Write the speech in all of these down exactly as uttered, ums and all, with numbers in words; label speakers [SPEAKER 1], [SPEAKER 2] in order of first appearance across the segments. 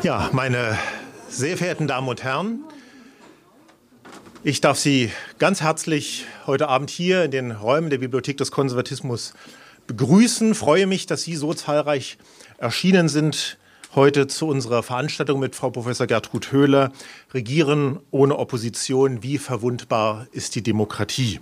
[SPEAKER 1] Ja, meine sehr verehrten Damen und Herren, ich darf Sie ganz herzlich heute Abend hier in den Räumen der Bibliothek des Konservatismus begrüßen. Ich freue mich, dass Sie so zahlreich erschienen sind heute zu unserer Veranstaltung mit Frau Professor Gertrud Höhler. Regieren ohne Opposition, wie verwundbar ist die Demokratie?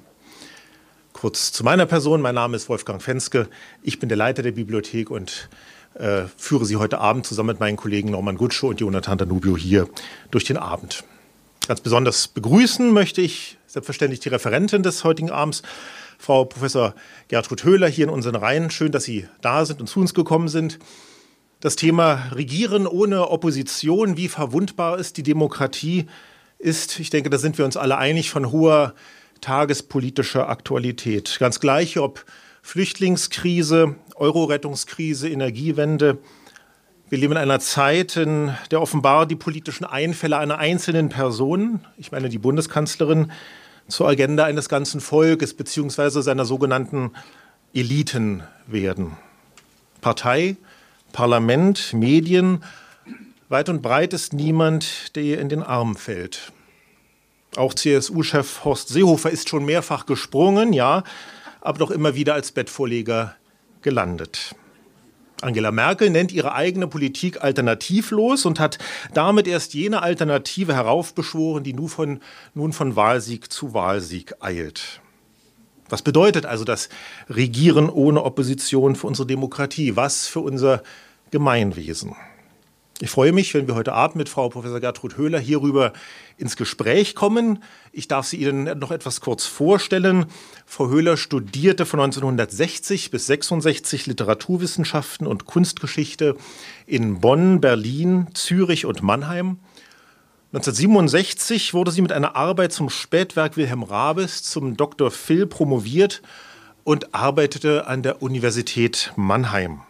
[SPEAKER 1] Kurz zu meiner Person. Mein Name ist Wolfgang Fenske. Ich bin der Leiter der Bibliothek und äh, führe Sie heute Abend zusammen mit meinen Kollegen Norman Gutsche und Jonathan Danubio hier durch den Abend. Ganz besonders begrüßen möchte ich selbstverständlich die Referentin des heutigen Abends, Frau Professor Gertrud Höhler, hier in unseren Reihen. Schön, dass Sie da sind und zu uns gekommen sind. Das Thema Regieren ohne Opposition, wie verwundbar ist die Demokratie, ist, ich denke, da sind wir uns alle einig, von hoher tagespolitischer Aktualität. Ganz gleich, ob Flüchtlingskrise, Euro-Rettungskrise, Energiewende. Wir leben in einer Zeit, in der offenbar die politischen Einfälle einer einzelnen Person, ich meine die Bundeskanzlerin, zur Agenda eines ganzen Volkes bzw. seiner sogenannten Eliten werden. Partei, Parlament, Medien, weit und breit ist niemand, der ihr in den Arm fällt. Auch C S U-Chef Horst Seehofer ist schon mehrfach gesprungen, ja, aber doch immer wieder als Bettvorleger gelandet. Angela Merkel nennt ihre eigene Politik alternativlos und hat damit erst jene Alternative heraufbeschworen, die nun von, nun von Wahlsieg zu Wahlsieg eilt. Was bedeutet also das Regieren ohne Opposition für unsere Demokratie? Was für unser Gemeinwesen? Ich freue mich, wenn wir heute Abend mit Frau Professor Gertrud Höhler hierüber ins Gespräch kommen. Ich darf sie Ihnen noch etwas kurz vorstellen. Frau Höhler studierte von neunzehnhundertsechzig bis sechsundsechzig Literaturwissenschaften und Kunstgeschichte in Bonn, Berlin, Zürich und Mannheim. neunzehnhundertsiebenundsechzig wurde sie mit einer Arbeit zum Spätwerk Wilhelm Rabes zum Doktor Phil promoviert und arbeitete an der Universität Mannheim.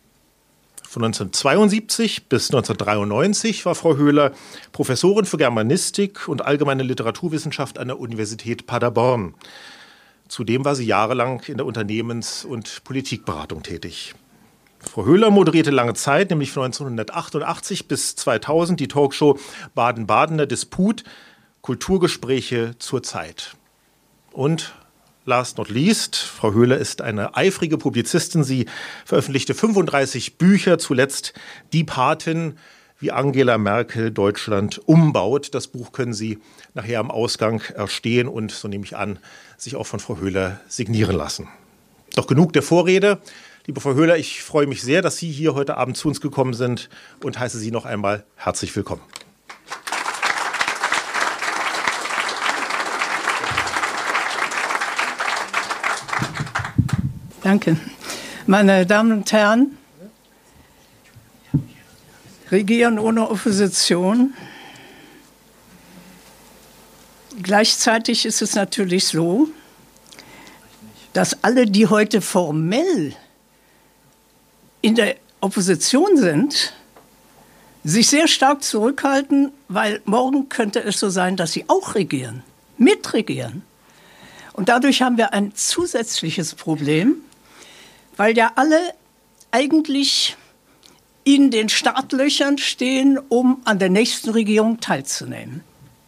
[SPEAKER 1] Von neunzehnhundertzweiundsiebzig bis neunzehnhundertdreiundneunzig war Frau Höhler Professorin für Germanistik und allgemeine Literaturwissenschaft an der Universität Paderborn. Zudem war sie jahrelang in der Unternehmens- und Politikberatung tätig. Frau Höhler moderierte lange Zeit, nämlich von neunzehnhundertachtundachtzig bis zweitausend, die Talkshow Baden-Badener Disput, Kulturgespräche zur Zeit. Und last not least, Frau Höhler ist eine eifrige Publizistin. Sie veröffentlichte fünfunddreißig Bücher, zuletzt Die Patin, wie Angela Merkel Deutschland umbaut. Das Buch können Sie nachher am Ausgang erstehen und, so nehme ich an, sich auch von Frau Höhler signieren lassen. Doch genug der Vorrede. Liebe Frau Höhler, ich freue mich sehr, dass Sie hier heute Abend zu uns gekommen sind und heiße Sie noch einmal herzlich willkommen.
[SPEAKER 2] Danke. Meine Damen und Herren, Regieren ohne Opposition. Gleichzeitig ist es natürlich so, dass alle, die heute formell in der Opposition sind, sich sehr stark zurückhalten, weil morgen könnte es so sein, dass sie auch regieren, mitregieren. Und dadurch haben wir ein zusätzliches Problem, weil ja alle eigentlich in den Startlöchern stehen, um an der nächsten Regierung teilzunehmen.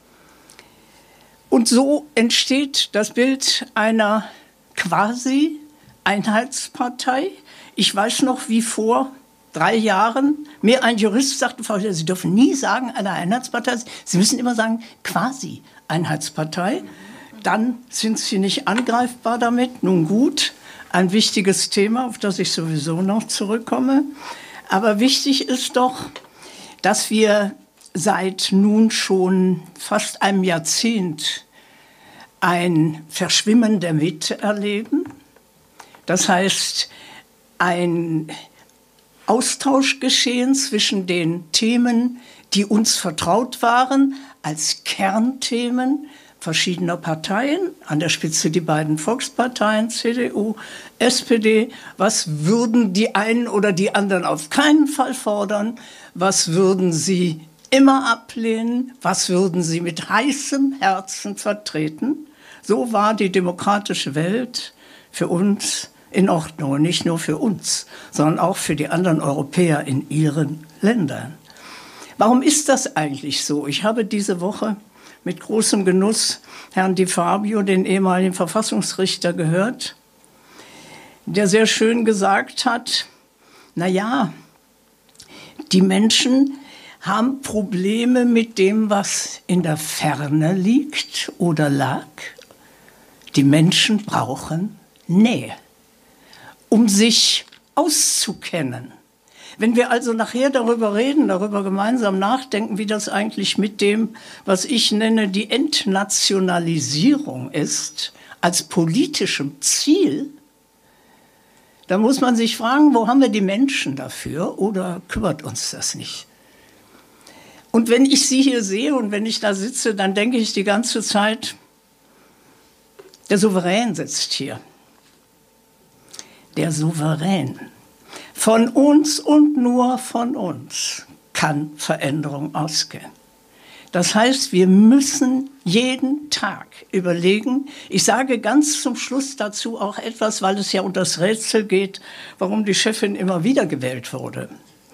[SPEAKER 2] Und so entsteht das Bild einer quasi Einheitspartei. Ich weiß noch, wie vor drei Jahren mir ein Jurist sagte, Frau Höhler, Sie dürfen nie sagen, eine Einheitspartei. Sie müssen immer sagen, quasi Einheitspartei. Dann sind Sie nicht angreifbar damit. Nun gut, ein wichtiges Thema, auf das ich sowieso noch zurückkomme. Aber wichtig ist doch, dass wir seit nun schon fast einem Jahrzehnt ein Verschwimmen der Mitte erleben. Das heißt, ein Austausch geschehen zwischen den Themen, die uns vertraut waren, als Kernthemen verschiedener Parteien, an der Spitze die beiden Volksparteien, C D U, S P D. Was würden die einen oder die anderen auf keinen Fall fordern? Was würden sie immer ablehnen? Was würden sie mit heißem Herzen vertreten? So war die demokratische Welt für uns in Ordnung. Und nicht nur für uns, sondern auch für die anderen Europäer in ihren Ländern. Warum ist das eigentlich so? Ich habe diese Woche mit großem Genuss Herrn Di Fabio, den ehemaligen Verfassungsrichter, gehört, der sehr schön gesagt hat, na ja, die Menschen haben Probleme mit dem, was in der Ferne liegt oder lag. Die Menschen brauchen Nähe, um sich auszukennen. Wenn wir also nachher darüber reden, darüber gemeinsam nachdenken, wie das eigentlich mit dem, was ich nenne, die Entnationalisierung ist, als politischem Ziel, dann muss man sich fragen, wo haben wir die Menschen dafür oder kümmert uns das nicht? Und wenn ich Sie hier sehe und wenn ich da sitze, dann denke ich die ganze Zeit, der Souverän sitzt hier. Der Souverän. Von uns und nur von uns kann Veränderung ausgehen. Das heißt, wir müssen jeden Tag überlegen. Ich sage ganz zum Schluss dazu auch etwas, weil es ja um das Rätsel geht, warum die Chefin immer wieder gewählt wurde.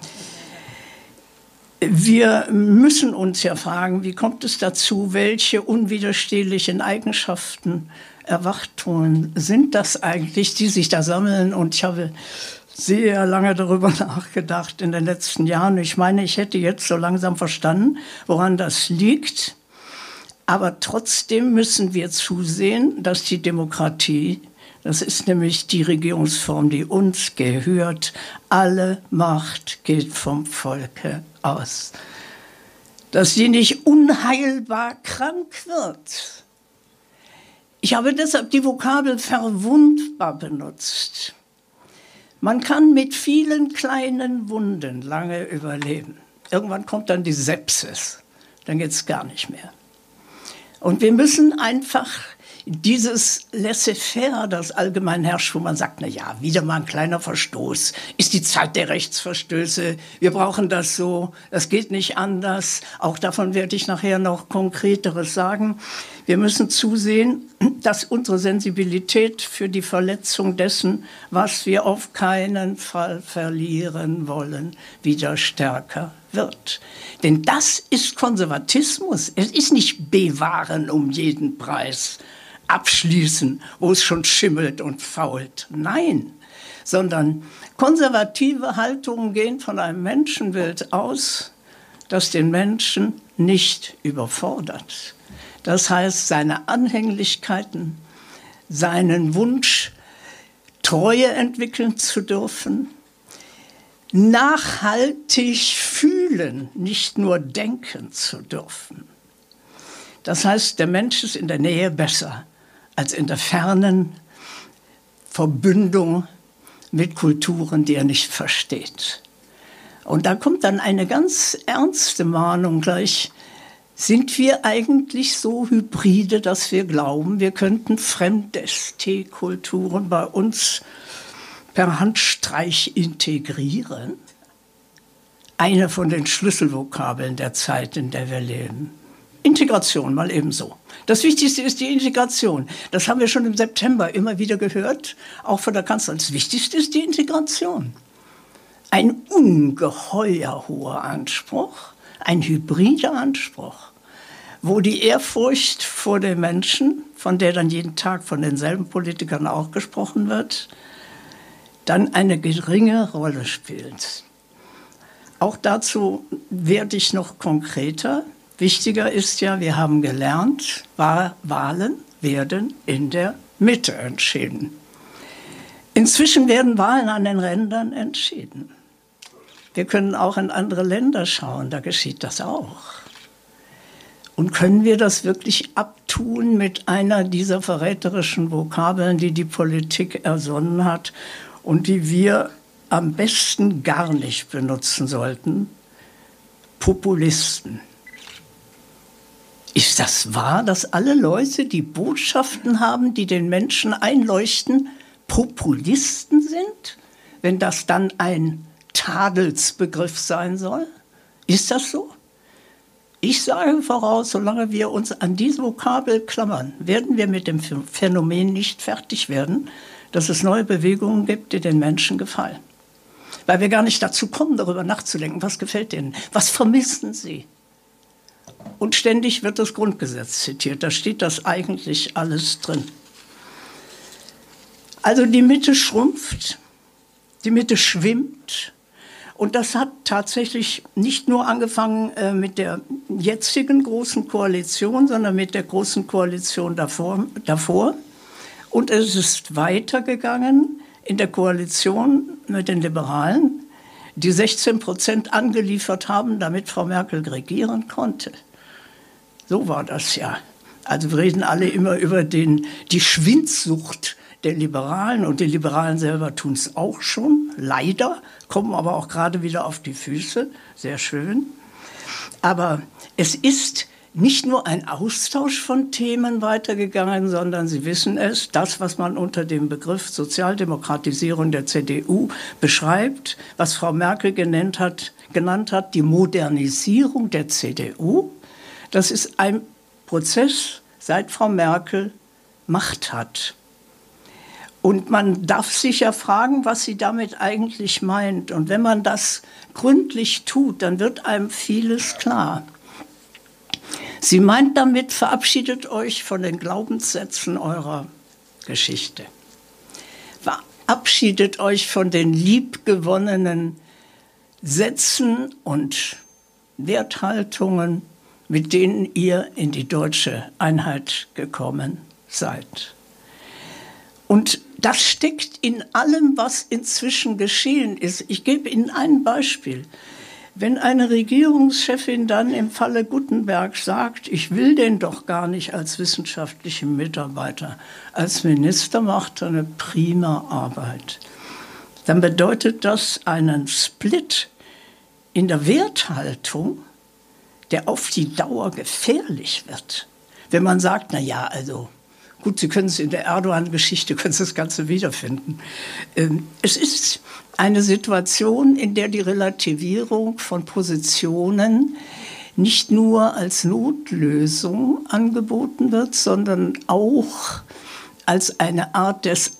[SPEAKER 2] Wir müssen uns ja fragen, wie kommt es dazu, welche unwiderstehlichen Eigenschaften, Erwartungen sind das eigentlich, die sich da sammeln? Und ich habe sehr lange darüber nachgedacht in den letzten Jahren. Ich meine, ich hätte jetzt so langsam verstanden, woran das liegt. Aber trotzdem müssen wir zusehen, dass die Demokratie, das ist nämlich die Regierungsform, die uns gehört, alle Macht geht vom Volke aus, dass sie nicht unheilbar krank wird. Ich habe deshalb die Vokabel verwundbar benutzt. Man kann mit vielen kleinen Wunden lange überleben. Irgendwann kommt dann die Sepsis, dann geht es gar nicht mehr. Und wir müssen einfach dieses Laissez-faire, das allgemein herrscht, wo man sagt, na ja, wieder mal ein kleiner Verstoß, ist die Zeit der Rechtsverstöße, wir brauchen das so, das geht nicht anders. Auch davon werde ich nachher noch Konkreteres sagen. Wir müssen zusehen, dass unsere Sensibilität für die Verletzung dessen, was wir auf keinen Fall verlieren wollen, wieder stärker wird. Denn das ist Konservatismus. Es ist nicht bewahren um jeden Preis, abschließen, wo es schon schimmelt und fault. Nein, sondern konservative Haltungen gehen von einem Menschenbild aus, das den Menschen nicht überfordert. Das heißt, seine Anhänglichkeiten, seinen Wunsch, Treue entwickeln zu dürfen, nachhaltig fühlen, nicht nur denken zu dürfen. Das heißt, der Mensch ist in der Nähe besser als in der fernen Verbündung mit Kulturen, die er nicht versteht. Und da kommt dann eine ganz ernste Mahnung gleich. Sind wir eigentlich so hybride, dass wir glauben, wir könnten Fremdesté-Kulturen bei uns per Handstreich integrieren? Eine von den Schlüsselvokabeln der Zeit, in der wir leben. Integration, mal ebenso. Das Wichtigste ist die Integration. Das haben wir schon im September immer wieder gehört, auch von der Kanzlerin. Das Wichtigste ist die Integration. Ein ungeheuer hoher Anspruch, ein hybrider Anspruch, wo die Ehrfurcht vor den Menschen, von der dann jeden Tag von denselben Politikern auch gesprochen wird, dann eine geringe Rolle spielt. Auch dazu werde ich noch konkreter. Wichtiger ist ja, wir haben gelernt, Wahlen werden in der Mitte entschieden. Inzwischen werden Wahlen an den Rändern entschieden. Wir können auch in andere Länder schauen, da geschieht das auch. Und können wir das wirklich abtun mit einer dieser verräterischen Vokabeln, die die Politik ersonnen hat und die wir am besten gar nicht benutzen sollten? Populisten. Ist das wahr, dass alle Leute, die Botschaften haben, die den Menschen einleuchten, Populisten sind? Wenn das dann ein Tadelsbegriff sein soll? Ist das so? Ich sage voraus, solange wir uns an diese Vokabel klammern, werden wir mit dem Phänomen nicht fertig werden, dass es neue Bewegungen gibt, die den Menschen gefallen. weil wir gar nicht dazu kommen, darüber nachzudenken, was gefällt denen, was vermissen sie. Und ständig wird das Grundgesetz zitiert, da steht das eigentlich alles drin. Also die Mitte schrumpft, die Mitte schwimmt. Und das hat tatsächlich nicht nur angefangen äh, mit der jetzigen Großen Koalition, sondern mit der Großen Koalition davor, davor. Und es ist weitergegangen in der Koalition mit den Liberalen, die sechzehn Prozent angeliefert haben, damit Frau Merkel regieren konnte. So war das ja. Also wir reden alle immer über den, die Schwindsucht der Liberalen, und die Liberalen selber tun es auch schon, leider, kommen aber auch gerade wieder auf die Füße, sehr schön. Aber es ist nicht nur ein Austausch von Themen weitergegangen, sondern Sie wissen es, das, was man unter dem Begriff Sozialdemokratisierung der C D U beschreibt, was Frau Merkel genannt hat, genannt hat, die Modernisierung der C D U, das ist ein Prozess, seit Frau Merkel Macht hat. Und man darf sich ja fragen, was sie damit eigentlich meint. Und wenn man das gründlich tut, dann wird einem vieles klar. Sie meint damit, verabschiedet euch von den Glaubenssätzen eurer Geschichte. Verabschiedet euch von den liebgewonnenen Sätzen und Werthaltungen, mit denen ihr in die deutsche Einheit gekommen seid. Und das steckt in allem, was inzwischen geschehen ist. Ich gebe Ihnen ein Beispiel. Wenn eine Regierungschefin dann im Falle Guttenberg sagt, ich will den doch gar nicht als wissenschaftlichen Mitarbeiter, als Minister macht er eine prima Arbeit, dann bedeutet das einen Split in der Werthaltung, der auf die Dauer gefährlich wird. Wenn man sagt, na ja, also gut, Sie können es in der Erdogan-Geschichte, können Sie das Ganze wiederfinden. Es ist eine Situation, in der die Relativierung von Positionen nicht nur als Notlösung angeboten wird, sondern auch als eine Art des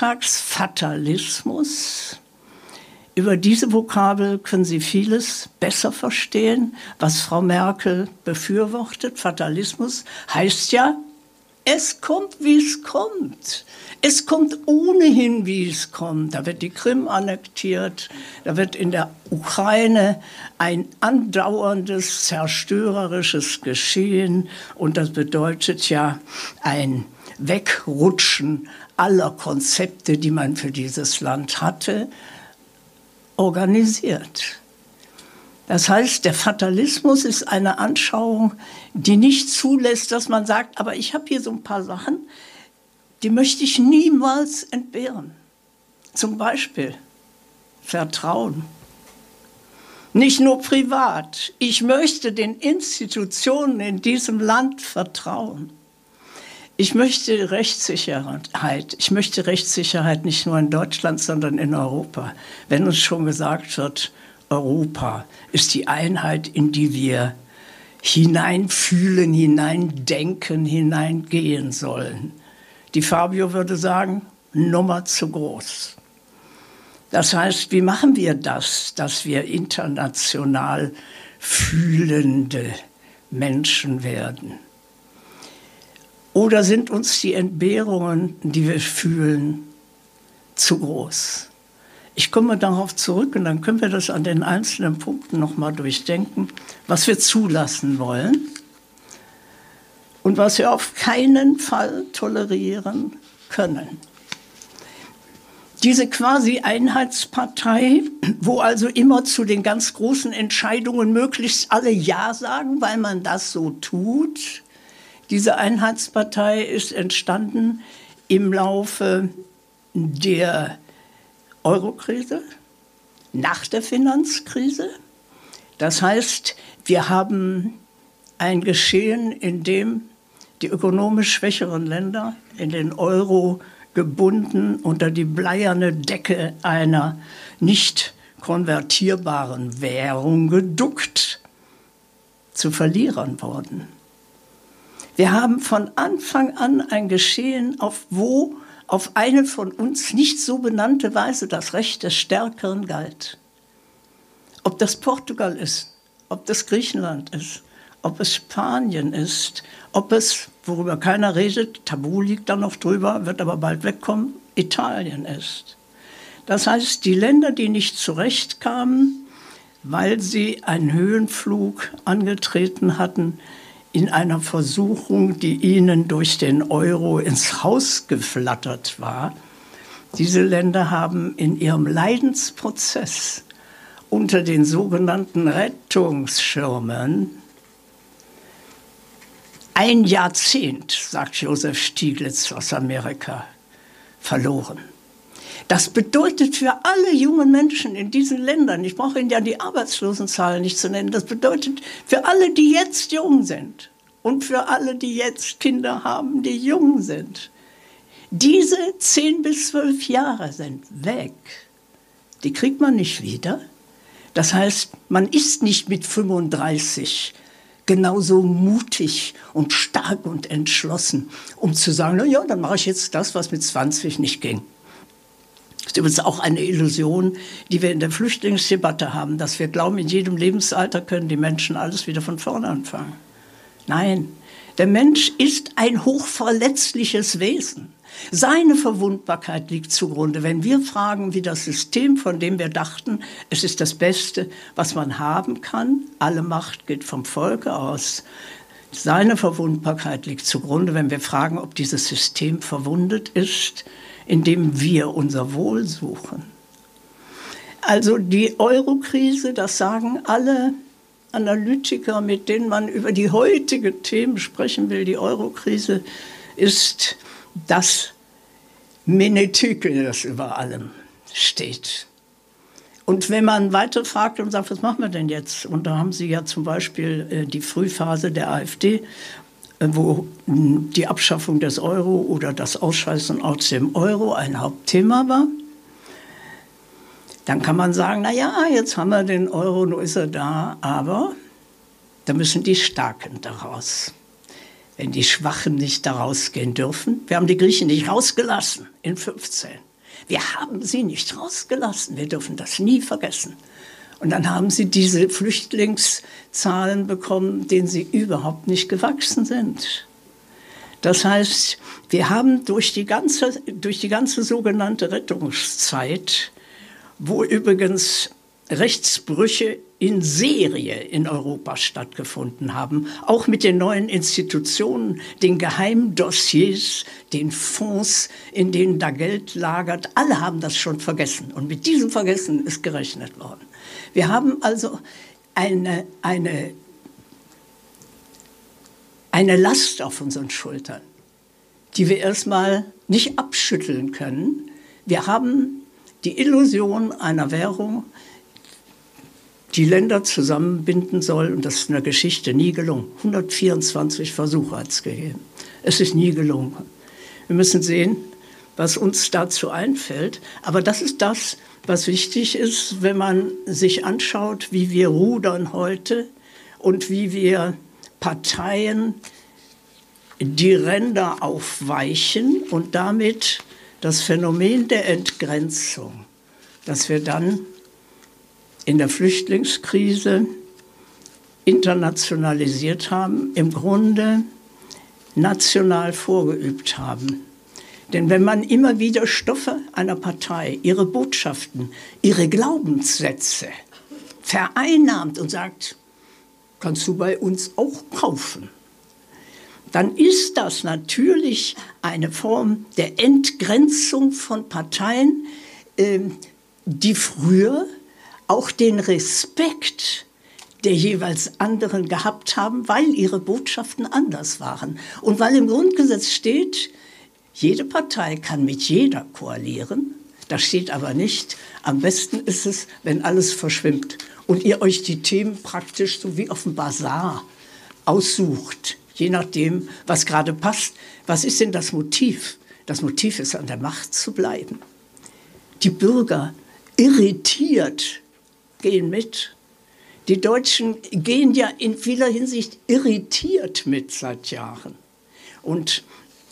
[SPEAKER 2] Alltagsfatalismus. Über diese Vokabel können Sie vieles besser verstehen, was Frau Merkel befürwortet. Fatalismus heißt ja, es kommt, wie es kommt. Es kommt ohnehin, wie es kommt. Da wird die Krim annektiert, da wird in der Ukraine ein andauerndes, zerstörerisches Geschehen. Und das bedeutet ja ein Wegrutschen aller Konzepte, die man für dieses Land hatte, organisiert. Das heißt, der Fatalismus ist eine Anschauung, die nicht zulässt, dass man sagt, aber ich habe hier so ein paar Sachen, die möchte ich niemals entbehren. Zum Beispiel Vertrauen. Nicht nur privat. Ich möchte den Institutionen in diesem Land vertrauen. Ich möchte Rechtssicherheit. Ich möchte Rechtssicherheit nicht nur in Deutschland, sondern in Europa. Wenn uns schon gesagt wird, Europa ist die Einheit, in die wir hineinfühlen, hineindenken, hineingehen sollen. Die Fabio würde sagen, Nummer zu groß. Das heißt, wie machen wir das, dass wir international fühlende Menschen werden? Oder sind uns die Entbehrungen, die wir fühlen, zu groß? Ich komme darauf zurück und dann können wir das an den einzelnen Punkten noch mal durchdenken, was wir zulassen wollen und was wir auf keinen Fall tolerieren können. Diese quasi Einheitspartei, wo also immer zu den ganz großen Entscheidungen möglichst alle Ja sagen, weil man das so tut, diese Einheitspartei ist entstanden im Laufe der Eurokrise, nach der Finanzkrise. Das heißt, wir haben ein Geschehen, in dem die ökonomisch schwächeren Länder in den Euro gebunden unter die bleierne Decke einer nicht konvertierbaren Währung geduckt zu Verlierern wurden. Wir haben von Anfang an ein Geschehen, auf wo auf eine von uns nicht so benannte Weise das Recht des Stärkeren galt. Ob das Portugal ist, ob das Griechenland ist, ob es Spanien ist, ob es, worüber keiner redet, Tabu liegt da noch drüber, wird aber bald wegkommen, Italien ist. Das heißt, die Länder, die nicht zurechtkamen, weil sie einen Höhenflug angetreten hatten, in einer Versuchung, die ihnen durch den Euro ins Haus geflattert war. Diese Länder haben in ihrem Leidensprozess unter den sogenannten Rettungsschirmen ein Jahrzehnt, sagt Joseph Stiglitz aus Amerika, verloren. Das bedeutet für alle jungen Menschen in diesen Ländern, ich brauche Ihnen ja die Arbeitslosenzahlen nicht zu nennen, das bedeutet für alle, die jetzt jung sind und für alle, die jetzt Kinder haben, die jung sind, diese zehn bis zwölf Jahre sind weg. Die kriegt man nicht wieder. Das heißt, man ist nicht mit fünfunddreißig genauso mutig und stark und entschlossen, um zu sagen, na ja, dann mache ich jetzt das, was mit zwanzig nicht ging. Das ist übrigens auch eine Illusion, die wir in der Flüchtlingsdebatte haben, dass wir glauben, in jedem Lebensalter können die Menschen alles wieder von vorne anfangen. Nein, der Mensch ist ein hochverletzliches Wesen. Seine Verwundbarkeit liegt zugrunde. Wenn wir fragen, wie das System, von dem wir dachten, es ist das Beste, was man haben kann, alle Macht geht vom Volke aus, seine Verwundbarkeit liegt zugrunde, wenn wir fragen, ob dieses System verwundet ist, indem wir unser Wohl suchen. Also die Euro-Krise, das sagen alle Analytiker, mit denen man über die heutigen Themen sprechen will, die Euro-Krise ist das Menetykel, das über allem steht. Und wenn man weiter fragt und sagt, was machen wir denn jetzt? Und da haben Sie ja zum Beispiel äh, die Frühphase der AfD, äh, wo äh, die Abschaffung des Euro oder das Ausscheißen aus dem Euro ein Hauptthema war. Dann kann man sagen, na ja, jetzt haben wir den Euro, nun ist er da, aber da müssen die Starken daraus. Wenn die Schwachen nicht daraus gehen dürfen, wir haben die Griechen nicht rausgelassen in fünfzehn. Wir haben sie nicht rausgelassen, wir dürfen das nie vergessen. Und dann haben sie diese Flüchtlingszahlen bekommen, denen sie überhaupt nicht gewachsen sind. Das heißt, wir haben durch die ganze, durch die ganze sogenannte Rettungszeit, wo übrigens Rechtsbrüche in Serie in Europa stattgefunden haben, auch mit den neuen Institutionen, den Geheimdossiers, den Fonds, in denen da Geld lagert. Alle haben das schon vergessen und mit diesem Vergessen ist gerechnet worden. Wir haben also eine, eine, eine Last auf unseren Schultern, die wir erstmal nicht abschütteln können. Wir haben die Illusion einer Währung, die Länder zusammenbinden soll, und das ist in der Geschichte nie gelungen. hundertvierundzwanzig Versuche hat es gegeben. Es ist nie gelungen. Wir müssen sehen, was uns dazu einfällt. Aber das ist das, was wichtig ist, wenn man sich anschaut, wie wir rudern heute und wie wir Parteien die Ränder aufweichen und damit das Phänomen der Entgrenzung, dass wir dann in der Flüchtlingskrise internationalisiert haben, im Grunde national vorgeübt haben. Denn wenn man immer wieder Stoffe einer Partei, ihre Botschaften, ihre Glaubenssätze vereinnahmt und sagt, kannst du bei uns auch kaufen, dann ist das natürlich eine Form der Entgrenzung von Parteien, die früher auch den Respekt der jeweils anderen gehabt haben, weil ihre Botschaften anders waren. Und weil im Grundgesetz steht, jede Partei kann mit jeder koalieren. Da steht aber nicht, am besten ist es, wenn alles verschwimmt und ihr euch die Themen praktisch so wie auf dem Bazar aussucht, je nachdem, was gerade passt. Was ist denn das Motiv? Das Motiv ist, an der Macht zu bleiben. Die Bürger irritiert gehen mit. Die Deutschen gehen ja in vieler Hinsicht irritiert mit seit Jahren. Und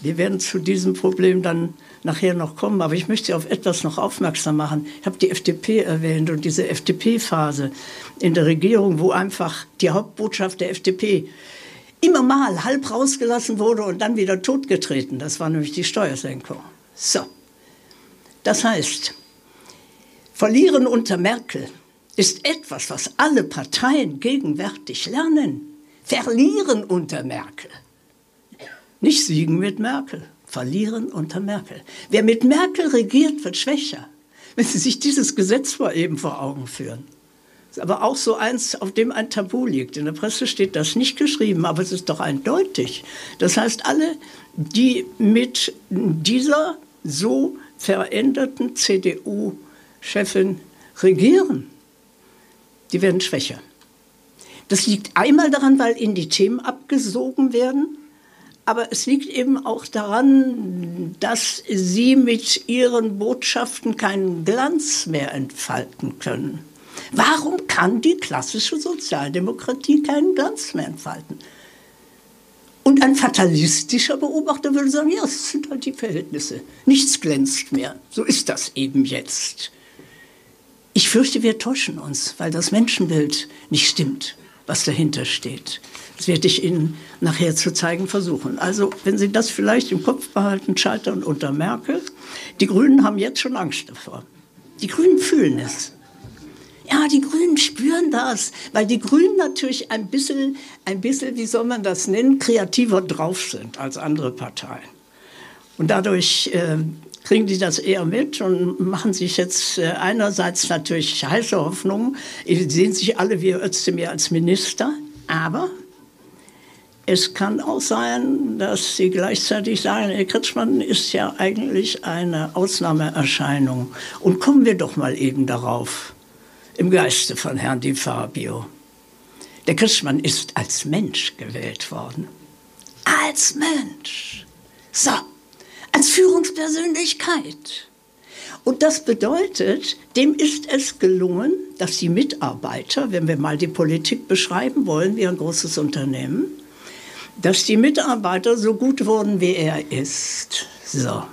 [SPEAKER 2] Wir werden zu diesem Problem dann nachher noch kommen, aber ich möchte Sie auf etwas noch aufmerksam machen. Ich habe die F D P erwähnt und diese F D P-Phase in der Regierung, wo einfach die Hauptbotschaft der F D P immer mal halb rausgelassen wurde und dann wieder totgetreten. Das war nämlich die Steuersenkung. So, das heißt, Verlieren unter Merkel ist etwas, was alle Parteien gegenwärtig lernen. Verlieren unter Merkel. Nicht siegen mit Merkel, verlieren unter Merkel. Wer mit Merkel regiert, wird schwächer. Wenn Sie sich dieses Gesetz mal eben vor Augen führen. Das ist aber auch so eins, auf dem ein Tabu liegt. In der Presse steht das nicht geschrieben, aber es ist doch eindeutig. Das heißt, alle, die mit dieser so veränderten C D U-Chefin regieren, die werden schwächer. Das liegt einmal daran, weil ihnen die Themen abgesogen werden. Aber es liegt eben auch daran, dass sie mit ihren Botschaften keinen Glanz mehr entfalten können. Warum kann die klassische Sozialdemokratie keinen Glanz mehr entfalten? Und ein fatalistischer Beobachter würde sagen, ja, es sind halt die Verhältnisse. Nichts glänzt mehr. So ist das eben jetzt. Ich fürchte, wir täuschen uns, weil das Menschenbild nicht stimmt, was dahinter steht. Das werde ich Ihnen nachher zu zeigen versuchen. Also, wenn Sie das vielleicht im Kopf behalten, scheitern unter Merkel. Die Grünen haben jetzt schon Angst davor. Die Grünen fühlen es. Ja, die Grünen spüren das, weil die Grünen natürlich ein bisschen, ein bisschen, wie soll man das nennen, kreativer drauf sind als andere Parteien. Und dadurch äh, kriegen die das eher mit und machen sich jetzt äh, einerseits natürlich heiße Hoffnungen. Sie sehen sich alle wie Özdemir als Minister, aber es kann auch sein, dass sie gleichzeitig sagen, Herr Kretschmann ist ja eigentlich eine Ausnahmeerscheinung. Und kommen wir doch mal eben darauf, im Geiste von Herrn Di Fabio. Der Kretschmann ist als Mensch gewählt worden. Als Mensch. So, als Führungspersönlichkeit. Und das bedeutet, dem ist es gelungen, dass die Mitarbeiter, wenn wir mal die Politik beschreiben wollen, wie ein großes Unternehmen, dass die Mitarbeiter so gut wurden, wie er ist. So.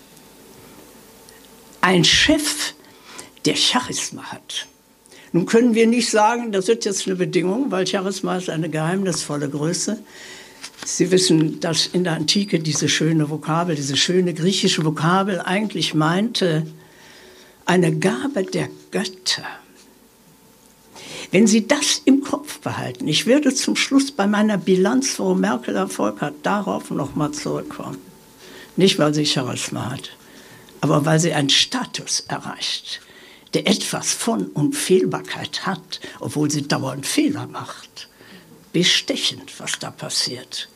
[SPEAKER 2] Ein Chef, der Charisma hat. Nun können wir nicht sagen, das ist jetzt eine Bedingung, weil Charisma ist eine geheimnisvolle Größe. Sie wissen, dass in der Antike diese schöne Vokabel, diese schöne griechische Vokabel eigentlich meinte, eine Gabe der Götter. Wenn Sie das im Kopf behalten, ich werde zum Schluss bei meiner Bilanz, wo Merkel Erfolg hat, darauf nochmal zurückkommen. Nicht, weil sie Charisma hat, aber weil sie einen Status erreicht, der etwas von Unfehlbarkeit hat, obwohl sie dauernd Fehler macht. Bestechend, was da passiert.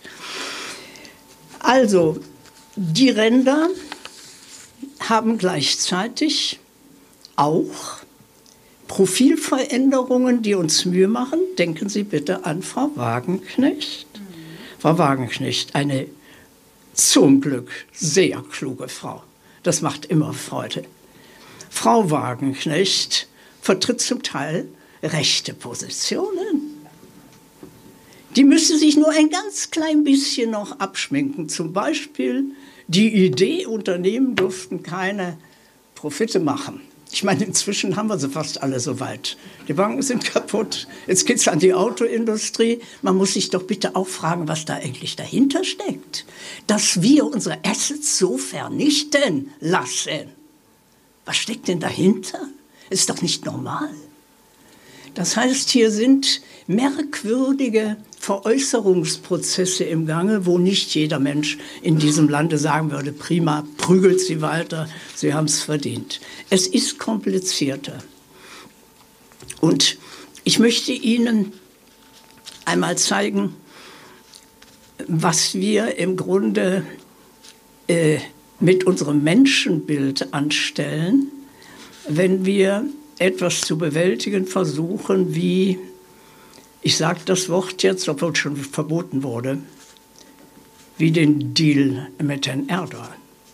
[SPEAKER 2] Also, die Ränder haben gleichzeitig auch Profilveränderungen, die uns Mühe machen. Denken Sie bitte an Frau Wagenknecht. Mhm. Frau Wagenknecht, eine zum Glück sehr kluge Frau. Das macht immer Freude. Frau Wagenknecht vertritt zum Teil rechte Positionen. Die müsste sich nur ein ganz klein bisschen noch abschminken. Zum Beispiel die Idee, Unternehmen durften keine Profite machen. Ich meine, inzwischen haben wir sie fast alle so weit. Die Banken sind kaputt, jetzt geht es an die Autoindustrie. Man muss sich doch bitte auch fragen, was da eigentlich dahinter steckt. Dass wir unsere Assets so vernichten lassen. Was steckt denn dahinter? Ist doch nicht normal. Das heißt, hier sind merkwürdige Veräußerungsprozesse im Gange, wo nicht jeder Mensch in diesem Lande sagen würde, prima, prügelt sie weiter, sie haben es verdient. Es ist komplizierter. Und ich möchte Ihnen einmal zeigen, was wir im Grunde äh, mit unserem Menschenbild anstellen, wenn wir etwas zu bewältigen versuchen, wie, ich sage das Wort jetzt, obwohl es schon verboten wurde, wie den Deal mit Herrn Erdogan.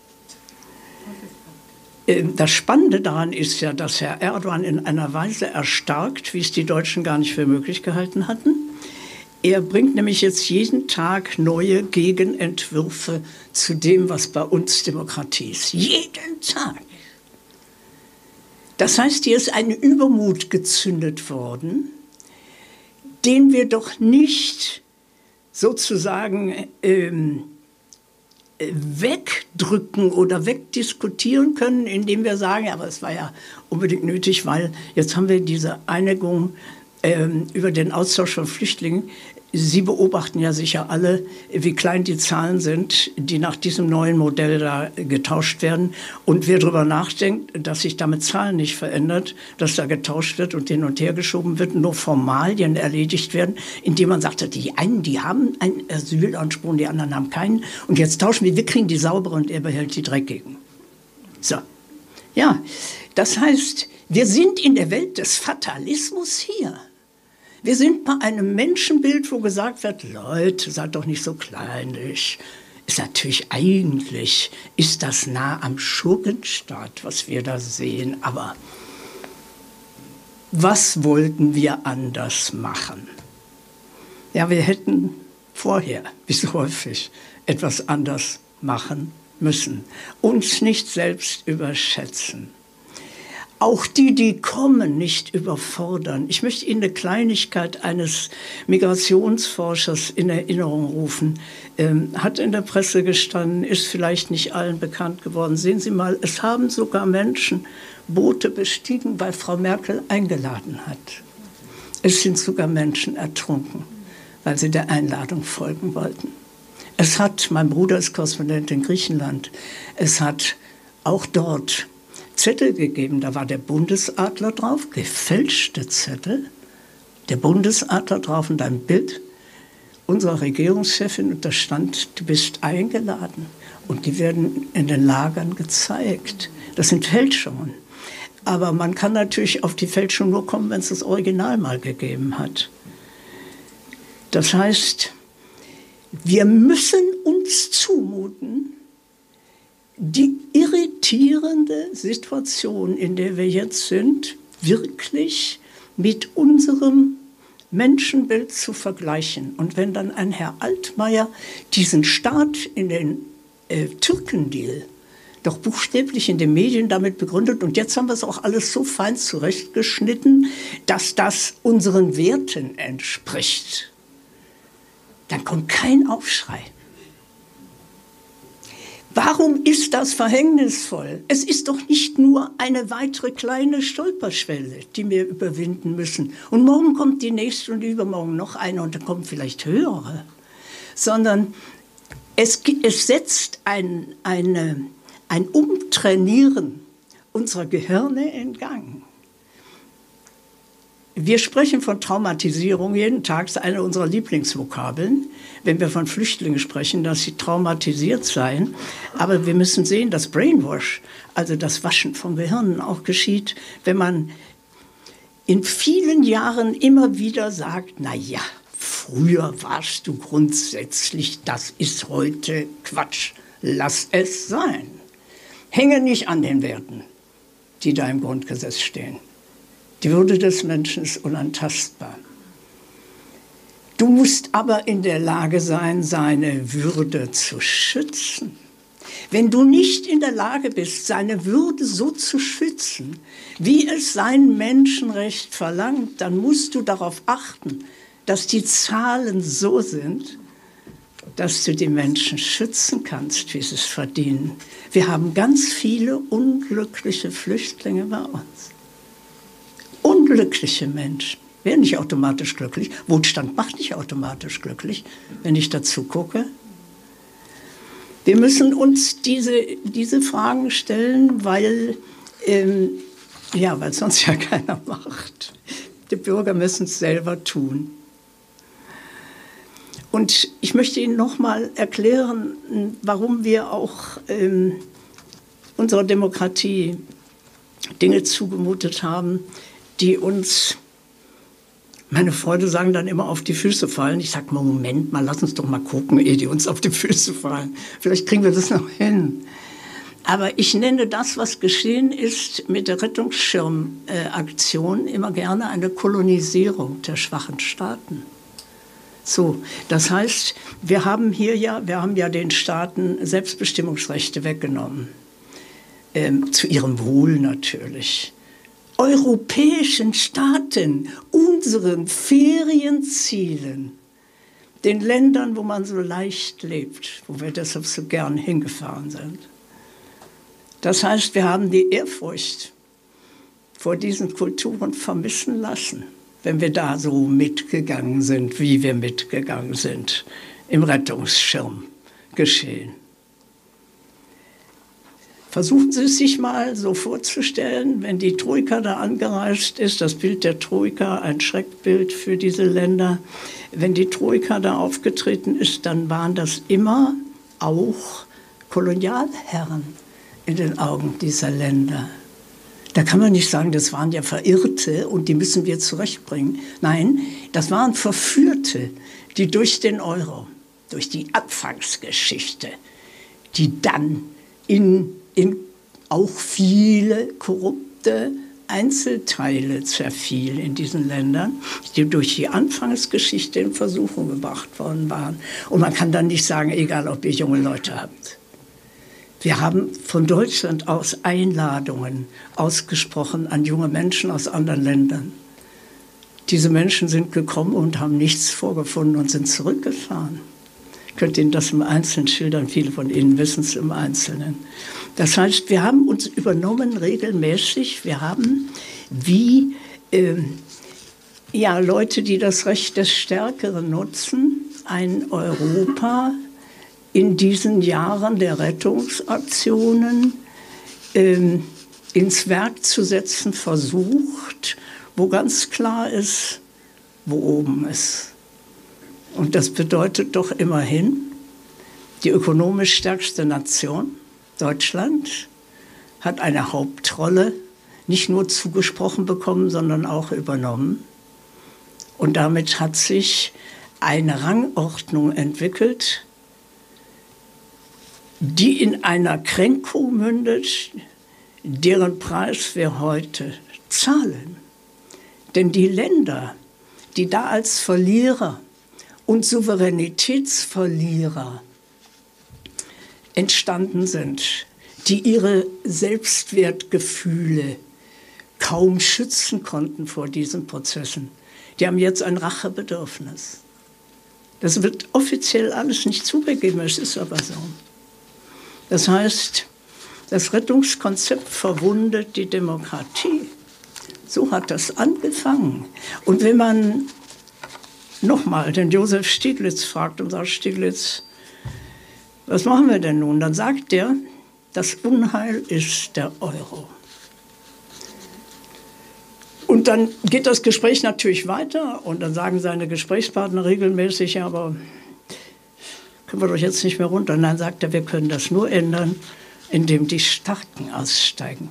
[SPEAKER 2] Das Spannende daran ist ja, dass Herr Erdogan in einer Weise erstarkt, wie es die Deutschen gar nicht für möglich gehalten hatten. Er bringt nämlich jetzt jeden Tag neue Gegenentwürfe zu dem, was bei uns Demokratie ist. Jeden Tag. Das heißt, hier ist ein Übermut gezündet worden, den wir doch nicht sozusagen ähm, wegdrücken oder wegdiskutieren können, indem wir sagen, ja, aber es war ja unbedingt nötig, weil jetzt haben wir diese Einigung ähm, über den Austausch von Flüchtlingen. Sie beobachten ja sicher alle, wie klein die Zahlen sind, die nach diesem neuen Modell da getauscht werden. Und wer darüber nachdenkt, dass sich damit Zahlen nicht verändert, dass da getauscht wird und hin und her geschoben wird, nur Formalien erledigt werden, indem man sagt, die einen, die haben einen Asylanspruch und die anderen haben keinen. Und jetzt tauschen wir, wir kriegen die sauberen und er behält die dreckigen. So. Ja, das heißt, wir sind in der Welt des Fatalismus hier. Wir sind bei einem Menschenbild, wo gesagt wird, Leute, seid doch nicht so kleinlich. Ist natürlich eigentlich, ist das nah am Schurkenstaat, was wir da sehen. Aber was wollten wir anders machen? Ja, wir hätten vorher, wie so häufig, etwas anders machen müssen. Uns nicht selbst überschätzen. Auch die, die kommen, nicht überfordern. Ich möchte Ihnen eine Kleinigkeit eines Migrationsforschers in Erinnerung rufen. Ähm, hat in der Presse gestanden, ist vielleicht nicht allen bekannt geworden. Sehen Sie mal, es haben sogar Menschen Boote bestiegen, weil Frau Merkel eingeladen hat. Es sind sogar Menschen ertrunken, weil sie der Einladung folgen wollten. Es hat, mein Bruder ist Korrespondent in Griechenland, es hat auch dort Zettel gegeben, da war der Bundesadler drauf, gefälschte Zettel, der Bundesadler drauf und ein Bild unserer Regierungschefin und da stand, du bist eingeladen und die werden in den Lagern gezeigt. Das sind Fälschungen. Aber man kann natürlich auf die Fälschung nur kommen, wenn es das Original mal gegeben hat. Das heißt, wir müssen uns zumuten, die irritierende Situation, in der wir jetzt sind, wirklich mit unserem Menschenbild zu vergleichen. Und wenn dann ein Herr Altmaier diesen Staat in den äh, Türkendeal doch buchstäblich in den Medien damit begründet, und jetzt haben wir es auch alles so fein zurechtgeschnitten, dass das unseren Werten entspricht, dann kommt kein Aufschrei. Warum ist das verhängnisvoll? Es ist doch nicht nur eine weitere kleine Stolperschwelle, die wir überwinden müssen. Und morgen kommt die nächste und übermorgen noch eine und dann kommen vielleicht höhere. Sondern es, es setzt ein, eine, ein Umtrainieren unserer Gehirne in Gang. Wir sprechen von Traumatisierung jeden Tag, das ist eine unserer Lieblingsvokabeln, wenn wir von Flüchtlingen sprechen, dass sie traumatisiert seien. Aber wir müssen sehen, dass Brainwash, also das Waschen von Gehirnen, auch geschieht, wenn man in vielen Jahren immer wieder sagt, na ja, früher warst du grundsätzlich, das ist heute Quatsch, lass es sein. Hänge nicht an den Werten, die da im Grundgesetz stehen. Die Würde des Menschen ist unantastbar. Du musst aber in der Lage sein, seine Würde zu schützen. Wenn du nicht in der Lage bist, seine Würde so zu schützen, wie es sein Menschenrecht verlangt, dann musst du darauf achten, dass die Zahlen so sind, dass du die Menschen schützen kannst, wie sie es verdienen. Wir haben ganz viele unglückliche Flüchtlinge bei uns. Unglückliche Menschen werden nicht automatisch glücklich. Wohlstand macht nicht automatisch glücklich, wenn ich dazu gucke. Wir müssen uns diese, diese Fragen stellen, weil, ähm, ja, weil sonst ja keiner macht. Die Bürger müssen es selber tun. Und ich möchte Ihnen noch mal erklären, warum wir auch ähm, unserer Demokratie Dinge zugemutet haben, die uns, meine Freunde sagen dann immer, auf die Füße fallen. Ich sage, Moment mal, lass uns doch mal gucken, ehe die uns auf die Füße fallen. Vielleicht kriegen wir das noch hin. Aber ich nenne das, was geschehen ist mit der Rettungsschirmaktion, immer gerne eine Kolonisierung der schwachen Staaten. So, das heißt, wir haben hier ja, wir haben ja den Staaten Selbstbestimmungsrechte weggenommen. Ähm, zu ihrem Wohl natürlich. Europäischen Staaten, unseren Ferienzielen, den Ländern, wo man so leicht lebt, wo wir deshalb so gern hingefahren sind. Das heißt, wir haben die Ehrfurcht vor diesen Kulturen vermissen lassen, wenn wir da so mitgegangen sind, wie wir mitgegangen sind im Rettungsschirm geschehen. Versuchen Sie es sich mal so vorzustellen, wenn die Troika da angereist ist, das Bild der Troika, ein Schreckbild für diese Länder. Wenn die Troika da aufgetreten ist, dann waren das immer auch Kolonialherren in den Augen dieser Länder. Da kann man nicht sagen, das waren ja Verirrte und die müssen wir zurechtbringen. Nein, das waren Verführte, die durch den Euro, durch die Anfangsgeschichte, die dann in, in auch viele korrupte Einzelteile zerfiel in diesen Ländern, die durch die Anfangsgeschichte in Versuchung gebracht worden waren. Und man kann dann nicht sagen, egal ob ihr junge Leute habt. Wir haben von Deutschland aus Einladungen ausgesprochen an junge Menschen aus anderen Ländern. Diese Menschen sind gekommen und haben nichts vorgefunden und sind zurückgefahren. Ich könnte Ihnen das im Einzelnen schildern, viele von Ihnen wissen es im Einzelnen. Das heißt, wir haben uns übernommen regelmäßig, wir haben wie äh, ja, Leute, die das Recht des Stärkeren nutzen, ein Europa in diesen Jahren der Rettungsaktionen äh, ins Werk zu setzen versucht, wo ganz klar ist, wo oben ist. Und das bedeutet doch immerhin, die ökonomisch stärkste Nation, Deutschland, hat eine Hauptrolle nicht nur zugesprochen bekommen, sondern auch übernommen. Und damit hat sich eine Rangordnung entwickelt, die in einer Kränkung mündet, deren Preis wir heute zahlen. Denn die Länder, die da als Verlierer und Souveränitätsverlierer entstanden sind, die ihre Selbstwertgefühle kaum schützen konnten vor diesen Prozessen, die haben jetzt ein Rachebedürfnis. Das wird offiziell alles nicht zugegeben, es ist aber so. Das heißt, das Rettungskonzept verwundet die Demokratie. So hat das angefangen. Und wenn man nochmal den Josef Stieglitz fragt und sagt, Stieglitz, was machen wir denn nun? Dann sagt er, das Unheil ist der Euro. Und dann geht das Gespräch natürlich weiter und dann sagen seine Gesprächspartner regelmäßig, ja, aber können wir doch jetzt nicht mehr runter. Nein, sagt er, wir können das nur ändern, indem die Starken aussteigen.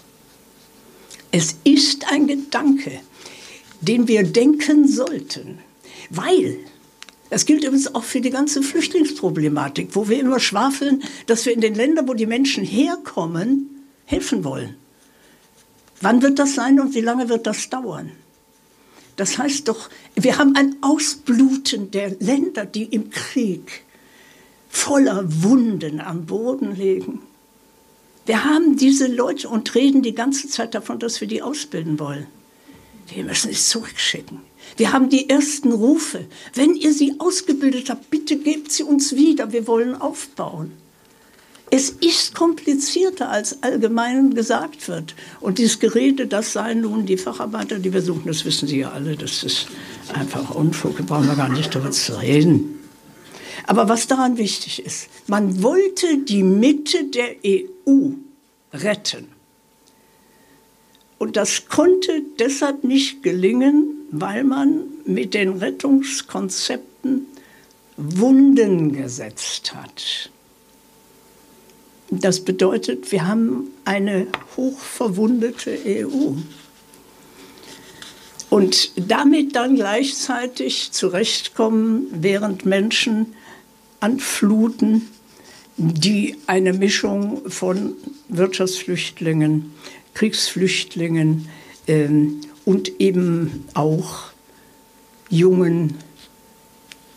[SPEAKER 2] Es ist ein Gedanke, den wir denken sollten, weil, das gilt übrigens auch für die ganze Flüchtlingsproblematik, wo wir immer schwafeln, dass wir in den Ländern, wo die Menschen herkommen, helfen wollen. Wann wird das sein und wie lange wird das dauern? Das heißt doch, wir haben ein Ausbluten der Länder, die im Krieg voller Wunden am Boden liegen. Wir haben diese Leute und reden die ganze Zeit davon, dass wir die ausbilden wollen. Wir müssen es zurückschicken. Wir haben die ersten Rufe. Wenn ihr sie ausgebildet habt, bitte gebt sie uns wieder. Wir wollen aufbauen. Es ist komplizierter, als allgemein gesagt wird. Und dieses Gerede, das seien nun die Facharbeiter, die wir suchen, das wissen Sie ja alle. Das ist einfach Unfug. Da brauchen wir gar nicht darüber zu reden. Aber was daran wichtig ist, man wollte die Mitte der E U retten. Und das konnte deshalb nicht gelingen, weil man mit den Rettungskonzepten Wunden gesetzt hat. Das bedeutet, wir haben eine hochverwundete E U. Und damit dann gleichzeitig zurechtkommen, während Menschen anfluten, die eine Mischung von Wirtschaftsflüchtlingen, Kriegsflüchtlingen ähm, und eben auch jungen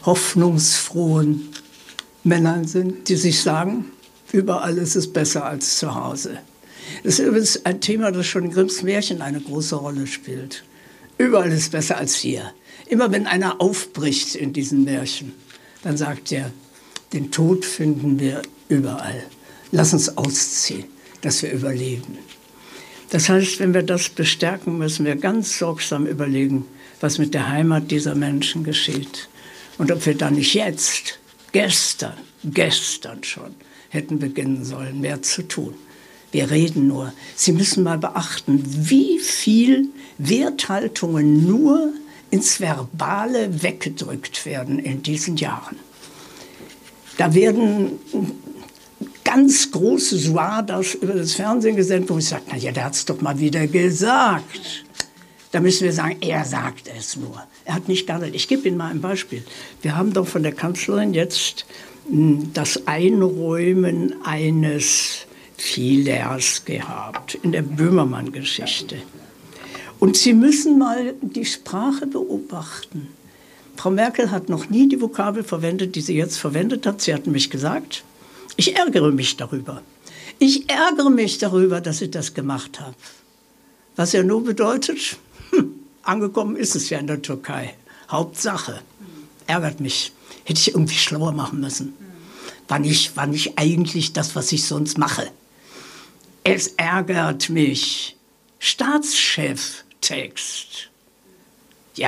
[SPEAKER 2] hoffnungsfrohen Männern sind, die sich sagen, überall ist es besser als zu Hause. Das ist übrigens ein Thema, das schon in Grimms Märchen eine große Rolle spielt. Überall ist es besser als hier. Immer wenn einer aufbricht in diesen Märchen, dann sagt er, den Tod finden wir überall. Lass uns ausziehen, dass wir überleben. Das heißt, wenn wir das bestärken, müssen wir ganz sorgsam überlegen, was mit der Heimat dieser Menschen geschieht. Und ob wir dann nicht jetzt, gestern, gestern schon, hätten beginnen sollen, mehr zu tun. Wir reden nur. Sie müssen mal beachten, wie viel Werthaltungen nur ins Verbale weggedrückt werden in diesen Jahren. Da werden ganz große Suadas über das Fernsehen gesendet, wo ich sage, na ja, der hat es doch mal wieder gesagt. Da müssen wir sagen, er sagt es nur. Er hat nicht gehandelt. Ich gebe Ihnen mal ein Beispiel. Wir haben doch von der Kanzlerin jetzt das Einräumen eines Filers gehabt in der Böhmermann-Geschichte. Und Sie müssen mal die Sprache beobachten. Frau Merkel hat noch nie die Vokabel verwendet, die sie jetzt verwendet hat. Sie hat nämlich gesagt, ich ärgere mich darüber. Ich ärgere mich darüber, dass ich das gemacht habe. Was ja nur bedeutet, hm, angekommen ist es ja in der Türkei. Hauptsache, ärgert mich. Hätte ich irgendwie schlauer machen müssen. War nicht, war nicht eigentlich das, was ich sonst mache. Es ärgert mich. Staatschef-Text. Ja.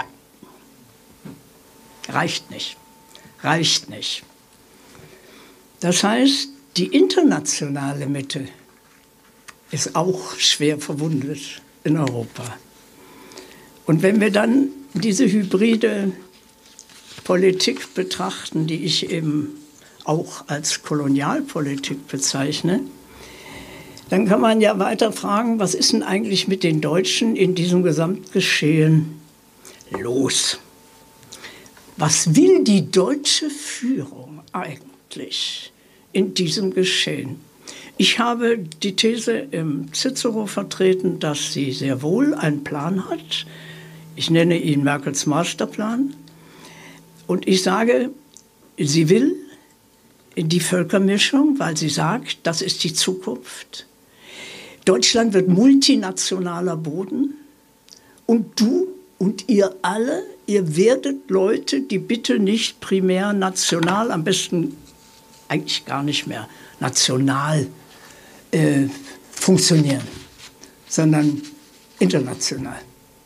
[SPEAKER 2] Reicht nicht. Reicht nicht. Das heißt, die internationale Mitte ist auch schwer verwundet in Europa. Und wenn wir dann diese hybride Politik betrachten, die ich eben auch als Kolonialpolitik bezeichne, dann kann man ja weiter fragen, was ist denn eigentlich mit den Deutschen in diesem Gesamtgeschehen los? Was will die deutsche Führung eigentlich in diesem Geschehen? Ich habe die These im Cicero vertreten, dass sie sehr wohl einen Plan hat. Ich nenne ihn Merkels Masterplan. Und ich sage, sie will die Völkermischung, weil sie sagt, das ist die Zukunft. Deutschland wird multinationaler Boden und du und ihr alle, ihr werdet Leute, die bitte nicht primär national, am besten eigentlich gar nicht mehr national äh, funktionieren, sondern international.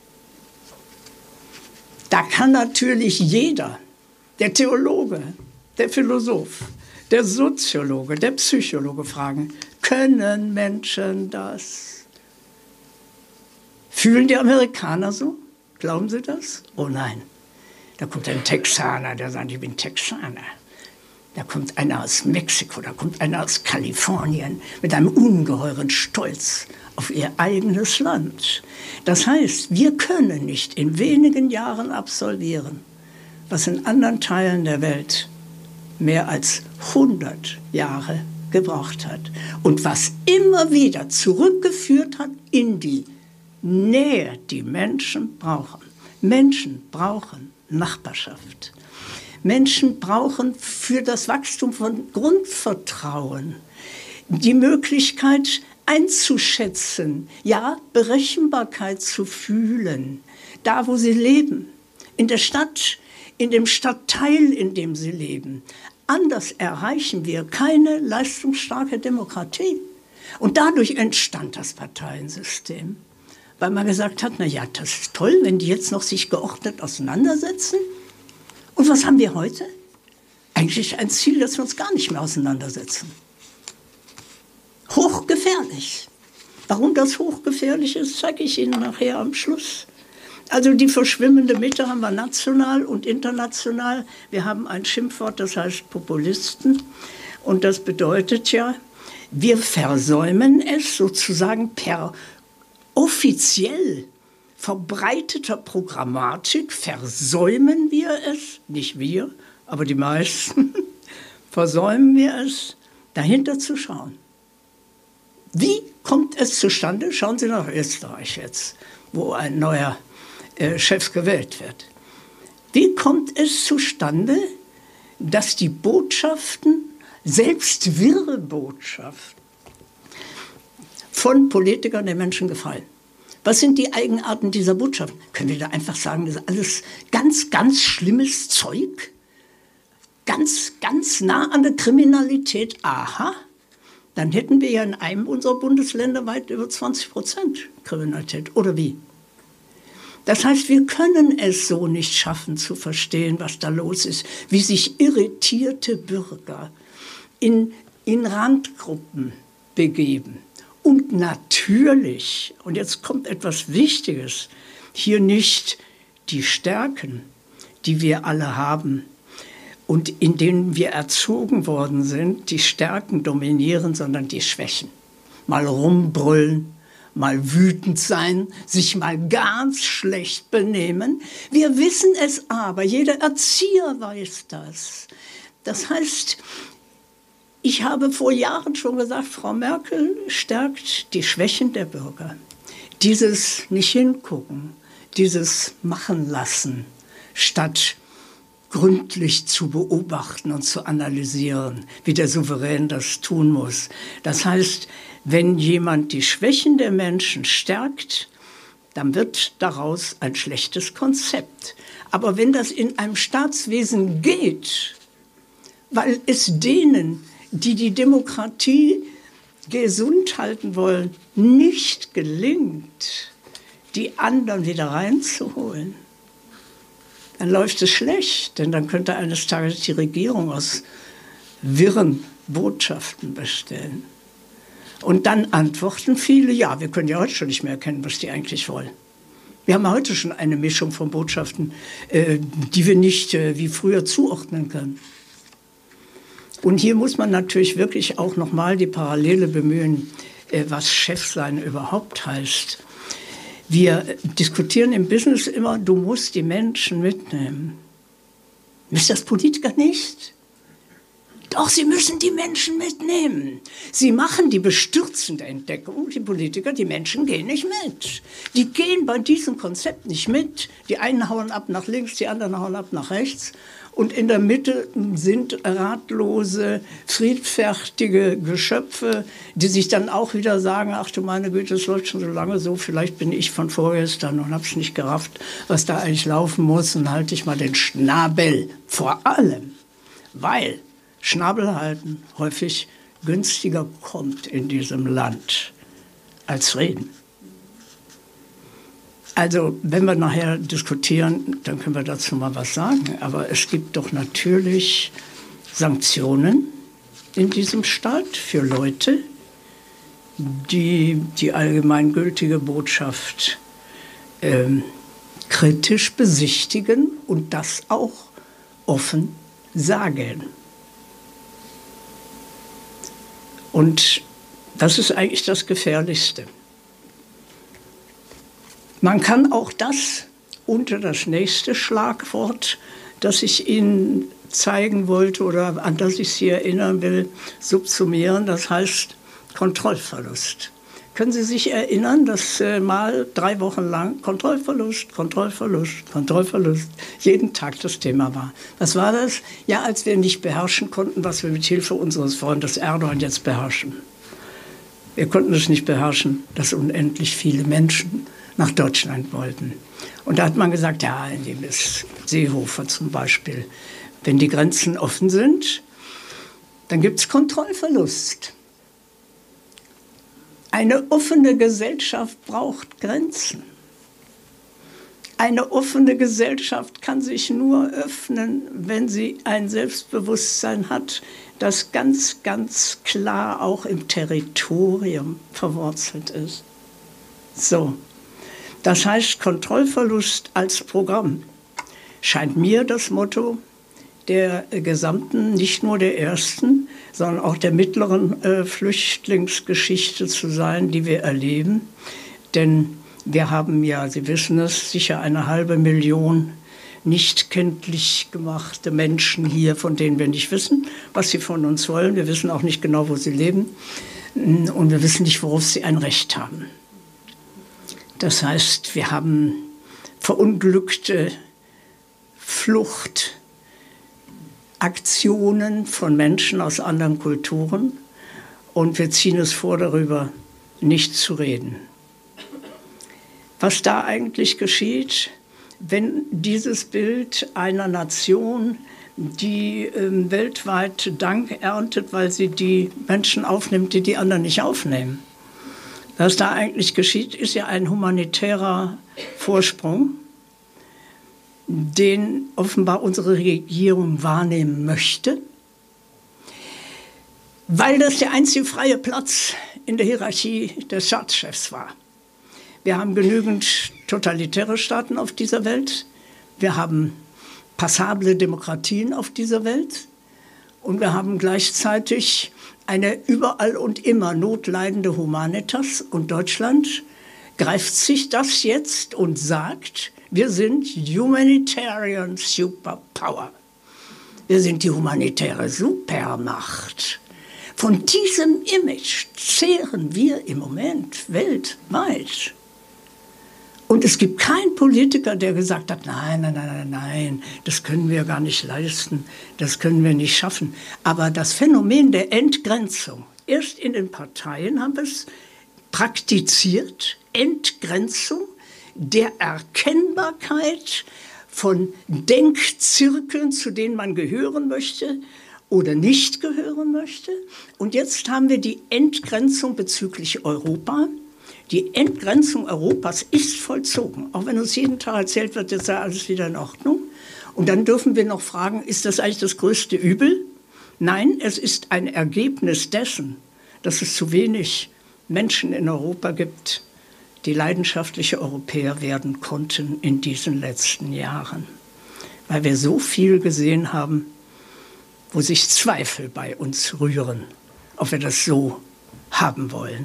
[SPEAKER 2] Da kann natürlich jeder, der Theologe, der Philosoph, der Soziologe, der Psychologe fragen, können Menschen das? Fühlen die Amerikaner so? Glauben Sie das? Oh nein. Da kommt ein Texaner, der sagt, ich bin Texaner. Da kommt einer aus Mexiko, da kommt einer aus Kalifornien mit einem ungeheuren Stolz auf ihr eigenes Land. Das heißt, wir können nicht in wenigen Jahren absolvieren, was in anderen Teilen der Welt mehr als hundert Jahre gebraucht hat und was immer wieder zurückgeführt hat in die Nähe, die Menschen brauchen. Menschen brauchen Nachbarschaft. Menschen brauchen für das Wachstum von Grundvertrauen die Möglichkeit einzuschätzen, ja, Berechenbarkeit zu fühlen, da wo sie leben, in der Stadt, in dem Stadtteil, in dem sie leben. Anders erreichen wir keine leistungsstarke Demokratie. Und dadurch entstand das Parteiensystem, weil man gesagt hat, na ja, das ist toll, wenn die jetzt noch sich geordnet auseinandersetzen. Und was haben wir heute? Eigentlich ein Ziel, dass wir uns gar nicht mehr auseinandersetzen. Hochgefährlich. Warum das hochgefährlich ist, zeige ich Ihnen nachher am Schluss. Also die verschwimmende Mitte haben wir national und international. Wir haben ein Schimpfwort, das heißt Populisten. Und das bedeutet ja, wir versäumen es sozusagen per offiziell verbreiteter Programmatik, versäumen wir es, nicht wir, aber die meisten, versäumen wir es, dahinter zu schauen. Wie kommt es zustande? Schauen Sie nach Österreich jetzt, wo ein neuer Chef gewählt wird. Wie kommt es zustande, dass die Botschaften, selbst wirre Botschaften, von Politikern den Menschen gefallen. Was sind die Eigenarten dieser Botschaften? Können wir da einfach sagen, das ist alles ganz, ganz schlimmes Zeug? Ganz, ganz nah an der Kriminalität? Aha, dann hätten wir ja in einem unserer Bundesländer weit über zwanzig Prozent Kriminalität. Oder wie? Das heißt, wir können es so nicht schaffen zu verstehen, was da los ist, wie sich irritierte Bürger in, in Randgruppen begeben. Und natürlich, und jetzt kommt etwas Wichtiges, hier nicht die Stärken, die wir alle haben und in denen wir erzogen worden sind, die Stärken dominieren, sondern die Schwächen. Mal rumbrüllen, mal wütend sein, sich mal ganz schlecht benehmen. Wir wissen es aber, jeder Erzieher weiß das. Das heißt, ich habe vor Jahren schon gesagt, Frau Merkel stärkt die Schwächen der Bürger. Dieses nicht hingucken, dieses machen lassen, statt gründlich zu beobachten und zu analysieren, wie der Souverän das tun muss. Das heißt, wenn jemand die Schwächen der Menschen stärkt, dann wird daraus ein schlechtes Konzept. Aber wenn das in einem Staatswesen geht, weil es denen, die die Demokratie gesund halten wollen, nicht gelingt, die anderen wieder reinzuholen, dann läuft es schlecht, denn dann könnte eines Tages die Regierung aus wirren Botschaften bestehen. Und dann antworten viele, ja, wir können ja heute schon nicht mehr erkennen, was die eigentlich wollen. Wir haben heute schon eine Mischung von Botschaften, äh, die wir nicht äh, wie früher zuordnen können. Und hier muss man natürlich wirklich auch nochmal die Parallele bemühen, äh, was Chefsein überhaupt heißt. Wir diskutieren im Business immer, du musst die Menschen mitnehmen. Müssen das Politiker nicht? Doch, sie müssen die Menschen mitnehmen. Sie machen die bestürzende Entdeckung, die Politiker, die Menschen gehen nicht mit. Die gehen bei diesem Konzept nicht mit. Die einen hauen ab nach links, die anderen hauen ab nach rechts. Und in der Mitte sind ratlose, friedfertige Geschöpfe, die sich dann auch wieder sagen, ach du meine Güte, es läuft schon so lange so, vielleicht bin ich von vorgestern und hab's nicht gerafft, was da eigentlich laufen muss, und halte ich mal den Schnabel. Vor allem, weil Schnabel halten häufig günstiger kommt in diesem Land als reden. Also, wenn wir nachher diskutieren, dann können wir dazu mal was sagen. Aber es gibt doch natürlich Sanktionen in diesem Staat für Leute, die die allgemeingültige Botschaft ähm, kritisch besichtigen und das auch offen sagen. Und das ist eigentlich das Gefährlichste. Man kann auch das unter das nächste Schlagwort, das ich Ihnen zeigen wollte oder an das ich Sie erinnern will, subsumieren. Das heißt Kontrollverlust. Können Sie sich erinnern, dass äh, mal drei Wochen lang Kontrollverlust, Kontrollverlust, Kontrollverlust jeden Tag das Thema war? Was war das? Ja, als wir nicht beherrschen konnten, was wir mit Hilfe unseres Freundes Erdogan jetzt beherrschen. Wir konnten es nicht beherrschen, dass unendlich viele Menschen nach Deutschland wollten. Und da hat man gesagt, ja, in dem ist Seehofer zum Beispiel, wenn die Grenzen offen sind, dann gibt es Kontrollverlust. Eine offene Gesellschaft braucht Grenzen. Eine offene Gesellschaft kann sich nur öffnen, wenn sie ein Selbstbewusstsein hat, das ganz, ganz klar auch im Territorium verwurzelt ist. So. Das heißt, Kontrollverlust als Programm scheint mir das Motto der gesamten, nicht nur der ersten, sondern auch der mittleren äh, Flüchtlingsgeschichte zu sein, die wir erleben. Denn wir haben ja, Sie wissen es, sicher eine halbe Million nicht kenntlich gemachte Menschen hier, von denen wir nicht wissen, was sie von uns wollen. Wir wissen auch nicht genau, wo sie leben. Und wir wissen nicht, worauf sie ein Recht haben. Das heißt, wir haben verunglückte Flucht Aktionen von Menschen aus anderen Kulturen und wir ziehen es vor, darüber nicht zu reden. Was da eigentlich geschieht, wenn dieses Bild einer Nation, die äh, weltweit Dank erntet, weil sie die Menschen aufnimmt, die die anderen nicht aufnehmen. Was da eigentlich geschieht, ist ja ein humanitärer Vorsprung, den offenbar unsere Regierung wahrnehmen möchte, weil das der einzige freie Platz in der Hierarchie des Staatschefs war. Wir haben genügend totalitäre Staaten auf dieser Welt, wir haben passable Demokratien auf dieser Welt und wir haben gleichzeitig eine überall und immer notleidende Humanitas und Deutschland greift sich das jetzt und sagt, wir sind Humanitarian Superpower. Wir sind die humanitäre Supermacht. Von diesem Image zehren wir im Moment weltweit. Und es gibt keinen Politiker, der gesagt hat, nein, nein, nein, nein, nein, das können wir gar nicht leisten, das können wir nicht schaffen. Aber das Phänomen der Entgrenzung, erst in den Parteien haben wir es praktiziert, Entgrenzung der Erkennbarkeit von Denkzirkeln, zu denen man gehören möchte oder nicht gehören möchte. Und jetzt haben wir die Entgrenzung bezüglich Europa. Die Entgrenzung Europas ist vollzogen, auch wenn uns jeden Tag erzählt wird, jetzt sei alles wieder in Ordnung. Und dann dürfen wir noch fragen, ist das eigentlich das größte Übel? Nein, es ist ein Ergebnis dessen, dass es zu wenig Menschen in Europa gibt, die leidenschaftliche Europäer werden konnten in diesen letzten Jahren. Weil wir so viel gesehen haben, wo sich Zweifel bei uns rühren, ob wir das so haben wollen.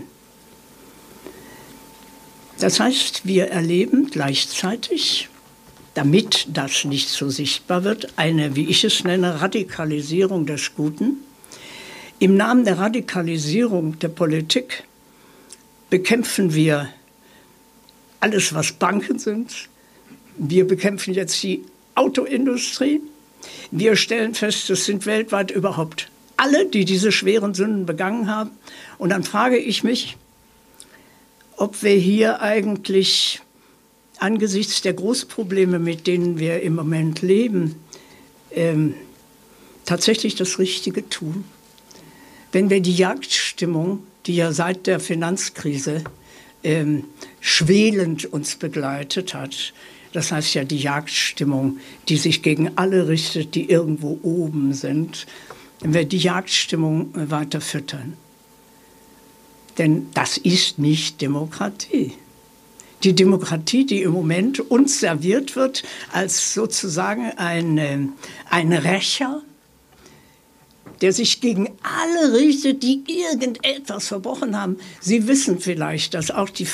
[SPEAKER 2] Das heißt, wir erleben gleichzeitig, damit das nicht so sichtbar wird, eine, wie ich es nenne, Radikalisierung des Guten. Im Namen der Radikalisierung der Politik bekämpfen wir alles, was Banken sind. Wir bekämpfen jetzt die Autoindustrie. Wir stellen fest, es sind weltweit überhaupt alle, die diese schweren Sünden begangen haben. Und dann frage ich mich, ob wir hier eigentlich angesichts der Großprobleme, mit denen wir im Moment leben, ähm, tatsächlich das Richtige tun. Wenn wir die Jagdstimmung, die ja seit der Finanzkrise ähm, schwelend uns begleitet hat, das heißt ja die Jagdstimmung, die sich gegen alle richtet, die irgendwo oben sind, wenn wir die Jagdstimmung weiter füttern. Denn das ist nicht Demokratie. Die Demokratie, die im Moment uns serviert wird als sozusagen ein, ein Rächer, der sich gegen alle richtet, die irgendetwas verbrochen haben. Sie wissen vielleicht, dass auch die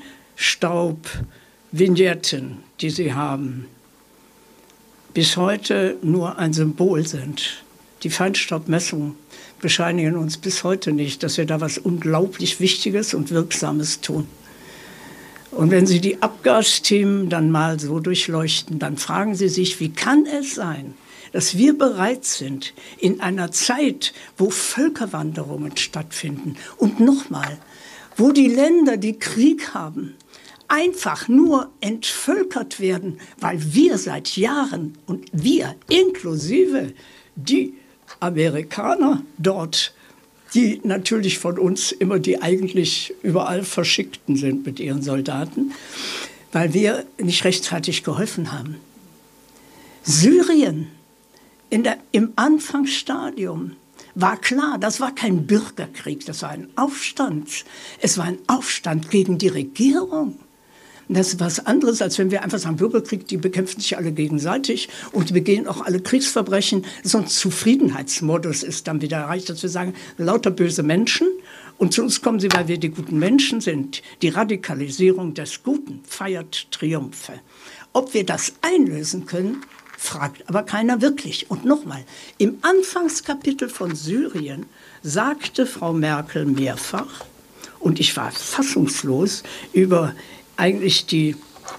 [SPEAKER 2] Feinstaub-Vignetten, die sie haben, bis heute nur ein Symbol sind. Die Feinstaubmessungen bescheinigen uns bis heute nicht, dass wir da was unglaublich Wichtiges und Wirksames tun. Und wenn Sie die Abgasthemen dann mal so durchleuchten, dann fragen Sie sich, wie kann es sein, dass wir bereit sind, in einer Zeit, wo Völkerwanderungen stattfinden und nochmal, wo die Länder, die Krieg haben, einfach nur entvölkert werden, weil wir seit Jahren und wir inklusive die Amerikaner dort, die natürlich von uns immer die eigentlich überall Verschickten sind mit ihren Soldaten, weil wir nicht rechtzeitig geholfen haben. Syrien in der, im Anfangsstadium war klar, das war kein Bürgerkrieg, das war ein Aufstand. Es war ein Aufstand gegen die Regierung. Das ist was anderes, als wenn wir einfach sagen, Bürgerkrieg, die bekämpfen sich alle gegenseitig und die begehen auch alle Kriegsverbrechen. So ein Zufriedenheitsmodus ist dann wieder erreicht, dass wir sagen, lauter böse Menschen und zu uns kommen sie, weil wir die guten Menschen sind. Die Radikalisierung des Guten feiert Triumphe. Ob wir das einlösen können, fragt aber keiner wirklich. Und nochmal, im Anfangskapitel von Syrien sagte Frau Merkel mehrfach, und ich war fassungslos über eigentlich die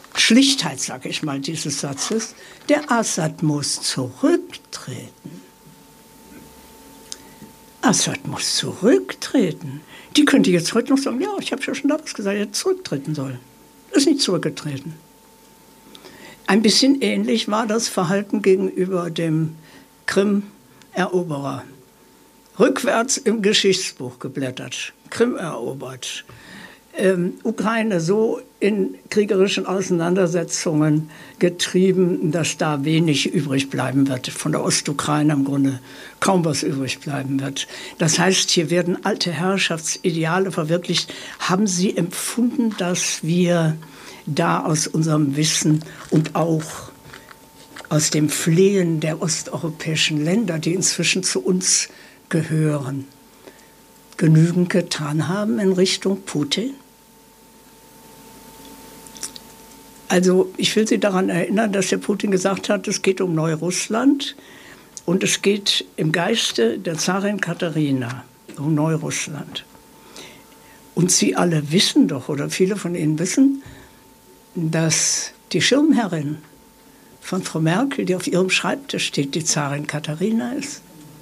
[SPEAKER 2] Schlichtheit, sage ich mal, dieses Satzes, der Assad muss zurücktreten. Assad muss zurücktreten. Die könnte jetzt heute noch sagen, ja, ich habe ja schon damals gesagt, er hätte zurücktreten sollen. Ist nicht zurückgetreten. Ein bisschen ähnlich war das Verhalten gegenüber dem Krim-Eroberer. Rückwärts im Geschichtsbuch geblättert, Krim erobert, ähm, Ukraine so in kriegerischen Auseinandersetzungen getrieben, dass da wenig übrig bleiben wird. Von der Ostukraine im Grunde kaum was übrig bleiben wird. Das heißt, hier werden alte Herrschaftsideale verwirklicht. Haben Sie empfunden, dass wir da aus unserem Wissen und auch aus dem Flehen der osteuropäischen Länder, die inzwischen zu uns gehören, genügend getan haben in Richtung Putin? Also ich will Sie daran erinnern, dass der Putin gesagt hat, es geht um Neurussland und es geht im Geiste der Zarin Katharina um Neurussland. Und Sie alle wissen doch, oder viele von Ihnen wissen, dass die Schirmherrin von Frau Merkel, die auf ihrem Schreibtisch steht, die Zarin Katharina ist.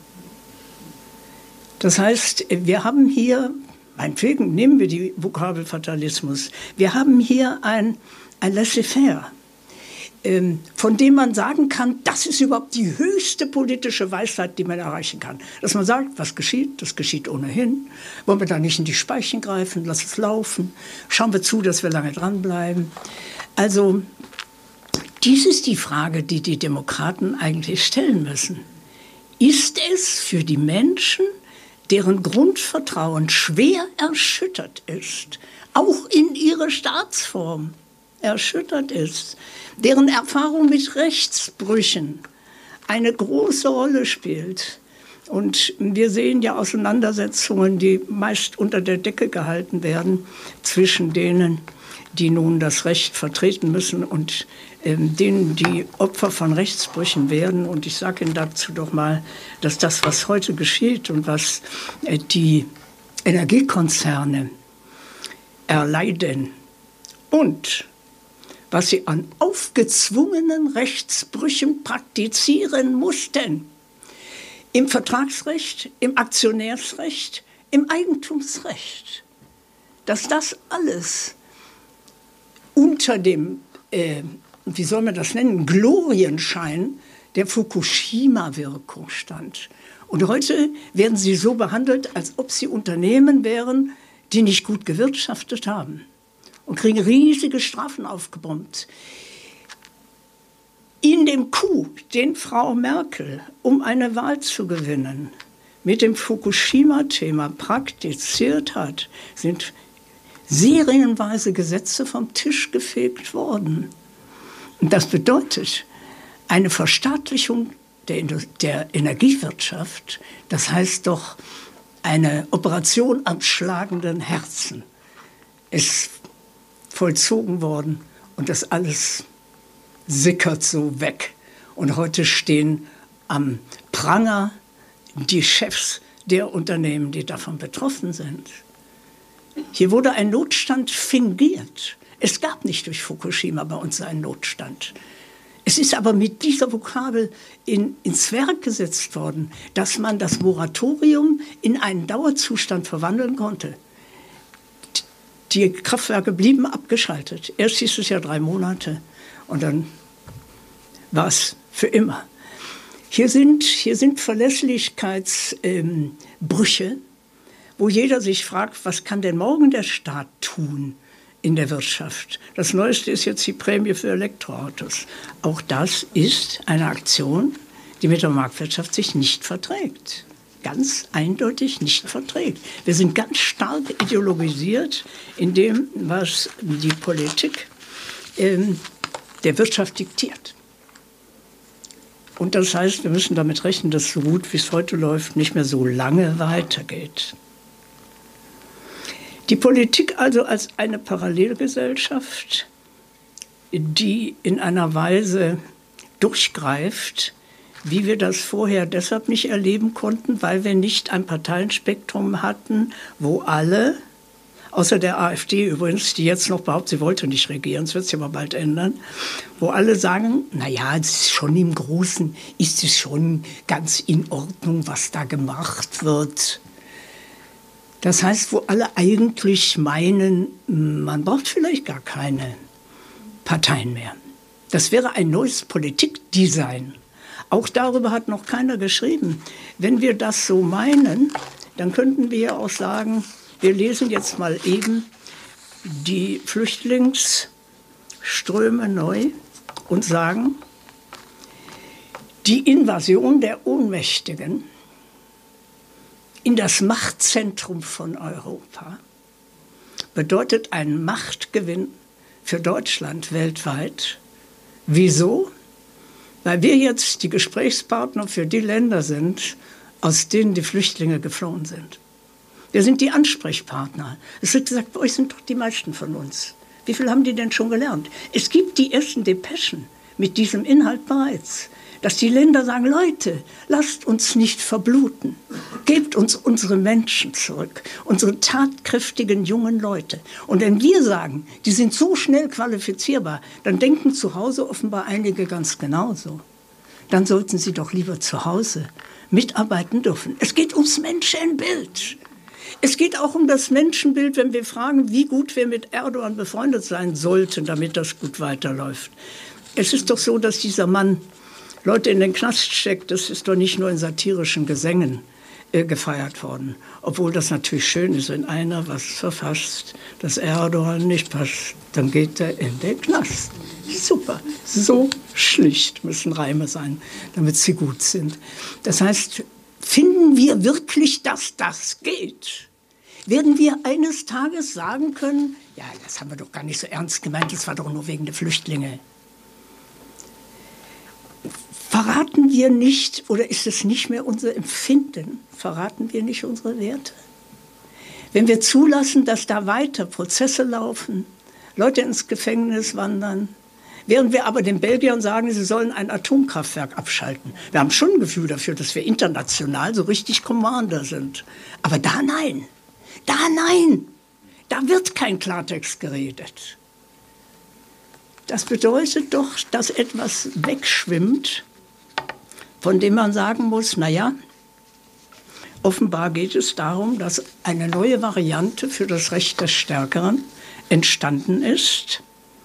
[SPEAKER 2] Das heißt, wir haben hier, meinetwegen nehmen wir die Vokabel Fatalismus, wir haben hier ein, ein Laissez-faire, ähm, von dem man sagen kann, das ist überhaupt die höchste politische Weisheit, die man erreichen kann. Dass man sagt, was geschieht, das geschieht ohnehin. Wollen wir da nicht in die Speichen greifen, lass es laufen, schauen wir zu, dass wir lange dranbleiben. Also, dies ist die Frage, die die Demokraten eigentlich stellen müssen. Ist es für die Menschen, deren Grundvertrauen schwer erschüttert ist, auch in ihre Staatsform erschüttert ist, deren Erfahrung mit Rechtsbrüchen eine große Rolle spielt. Und wir sehen ja Auseinandersetzungen, die meist unter der Decke gehalten werden, zwischen denen, die nun das Recht vertreten müssen und ähm, denen, die Opfer von Rechtsbrüchen werden. Und ich sage Ihnen dazu doch mal, dass das, was heute geschieht und was äh, die Energiekonzerne erleiden und was sie an aufgezwungenen Rechtsbrüchen praktizieren mussten, im Vertragsrecht, im Aktionärsrecht, im Eigentumsrecht, dass das alles unter dem, äh, wie soll man das nennen, Glorienschein der Fukushima-Wirkung stand. Und heute werden sie so behandelt, als ob sie Unternehmen wären, die nicht gut gewirtschaftet haben und kriegen riesige Strafen aufgebrummt. In dem Coup, den Frau Merkel, um eine Wahl zu gewinnen, mit dem Fukushima-Thema praktiziert hat, sind serienweise Gesetze vom Tisch gefegt worden. Und das bedeutet eine Verstaatlichung der, der Energiewirtschaft, das heißt doch eine Operation am schlagenden Herzen, ist vollzogen worden und das alles sickert so weg. Und heute stehen am Pranger die Chefs der Unternehmen, die davon betroffen sind. Hier wurde ein Notstand fingiert. Es gab nicht durch Fukushima bei uns einen Notstand. Es ist aber mit dieser Vokabel in, ins Werk gesetzt worden, dass man das Moratorium in einen Dauerzustand verwandeln konnte. Die Kraftwerke blieben abgeschaltet. Erst hieß es ja drei Monate und dann war es für immer. Hier sind, hier sind Verlässlichkeitsbrüche, ähm, wo jeder sich fragt, was kann denn morgen der Staat tun in der Wirtschaft? Das Neueste ist jetzt die Prämie für Elektroautos. Auch das ist eine Aktion, die mit der Marktwirtschaft sich nicht verträgt. Ganz eindeutig nicht verträgt. Wir sind ganz stark ideologisiert in dem, was die Politik ähm, der Wirtschaft diktiert. Und das heißt, wir müssen damit rechnen, dass so gut, wie es heute läuft, nicht mehr so lange weitergeht. Die Politik also als eine Parallelgesellschaft, die in einer Weise durchgreift, wie wir das vorher deshalb nicht erleben konnten, weil wir nicht ein Parteienspektrum hatten, wo alle außer der AfD übrigens, die jetzt noch behauptet, sie wollte nicht regieren, das wird sich aber bald ändern, wo alle sagen, naja, es ist schon im Großen, ist es schon ganz in Ordnung, was da gemacht wird. Das heißt, wo alle eigentlich meinen, man braucht vielleicht gar keine Parteien mehr. Das wäre ein neues Politikdesign. Auch darüber hat noch keiner geschrieben. Wenn wir das so meinen, dann könnten wir ja auch sagen, wir lesen jetzt mal eben die Flüchtlingsströme neu und sagen, die Invasion der Ohnmächtigen in das Machtzentrum von Europa bedeutet einen Machtgewinn für Deutschland weltweit. Wieso? Weil wir jetzt die Gesprächspartner für die Länder sind, aus denen die Flüchtlinge geflohen sind. Wir sind die Ansprechpartner. Es wird gesagt, bei euch sind doch die meisten von uns. Wie viel haben die denn schon gelernt? Es gibt die ersten Depeschen mit diesem Inhalt bereits, dass die Länder sagen, Leute, lasst uns nicht verbluten. Gebt uns unsere Menschen zurück, unsere tatkräftigen jungen Leute. Und wenn wir sagen, die sind so schnell qualifizierbar, dann denken zu Hause offenbar einige ganz genauso. Dann sollten sie doch lieber zu Hause mitarbeiten dürfen. Es geht ums Menschenbild. Es geht auch um das Menschenbild, wenn wir fragen, wie gut wir mit Erdogan befreundet sein sollten, damit das gut weiterläuft. Es ist doch so, dass dieser Mann Leute in den Knast steckt. Das ist doch nicht nur in satirischen Gesängen äh, gefeiert worden. Obwohl das natürlich schön ist, wenn einer was verfasst, das Erdogan nicht passt, dann geht er in den Knast. Super, so schlicht müssen Reime sein, damit sie gut sind. Das heißt, finden wir wirklich, dass das geht? Werden wir eines Tages sagen können, ja, das haben wir doch gar nicht so ernst gemeint, das war doch nur wegen der Flüchtlinge. Verraten wir nicht, oder ist es nicht mehr unser Empfinden, verraten wir nicht unsere Werte? Wenn wir zulassen, dass da weiter Prozesse laufen, Leute ins Gefängnis wandern, während wir aber den Belgiern sagen, sie sollen ein Atomkraftwerk abschalten. Wir haben schon ein Gefühl dafür, dass wir international so richtig Commander sind. Aber da nein, da nein, da wird kein Klartext geredet. Das bedeutet doch, dass etwas wegschwimmt, von dem man sagen muss, naja, offenbar geht es darum, dass eine neue Variante für das Recht des Stärkeren entstanden ist.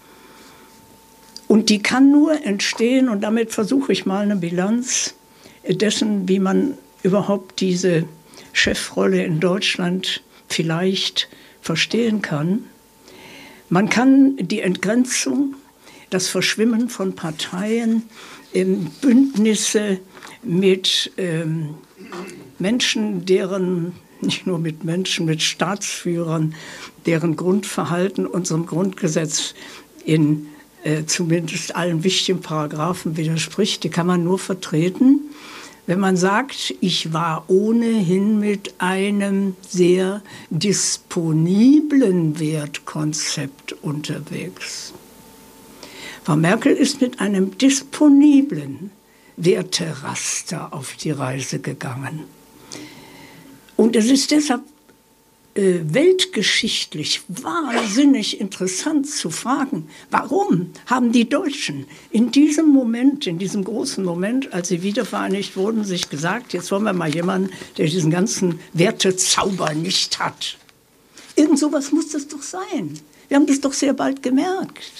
[SPEAKER 2] Und die kann nur entstehen, und damit versuche ich mal eine Bilanz dessen, wie man überhaupt diese Chefrolle in Deutschland vielleicht verstehen kann. Man kann die Entgrenzung, das Verschwimmen von Parteien, Bündnisse mit ähm, Menschen, deren, nicht nur mit Menschen, mit Staatsführern, deren Grundverhalten unserem Grundgesetz in äh, zumindest allen wichtigen Paragraphen widerspricht, die kann man nur vertreten, wenn man sagt, ich war ohnehin mit einem sehr disponiblen Wertkonzept unterwegs. Frau Merkel ist mit einem disponiblen Werteraster auf die Reise gegangen. Und es ist deshalb äh, weltgeschichtlich wahnsinnig interessant zu fragen, warum haben die Deutschen in diesem Moment, in diesem großen Moment, als sie wiedervereinigt wurden, sich gesagt, jetzt wollen wir mal jemanden, der diesen ganzen Wertezauber nicht hat. Irgend sowas muss das doch sein. Wir haben das doch sehr bald gemerkt.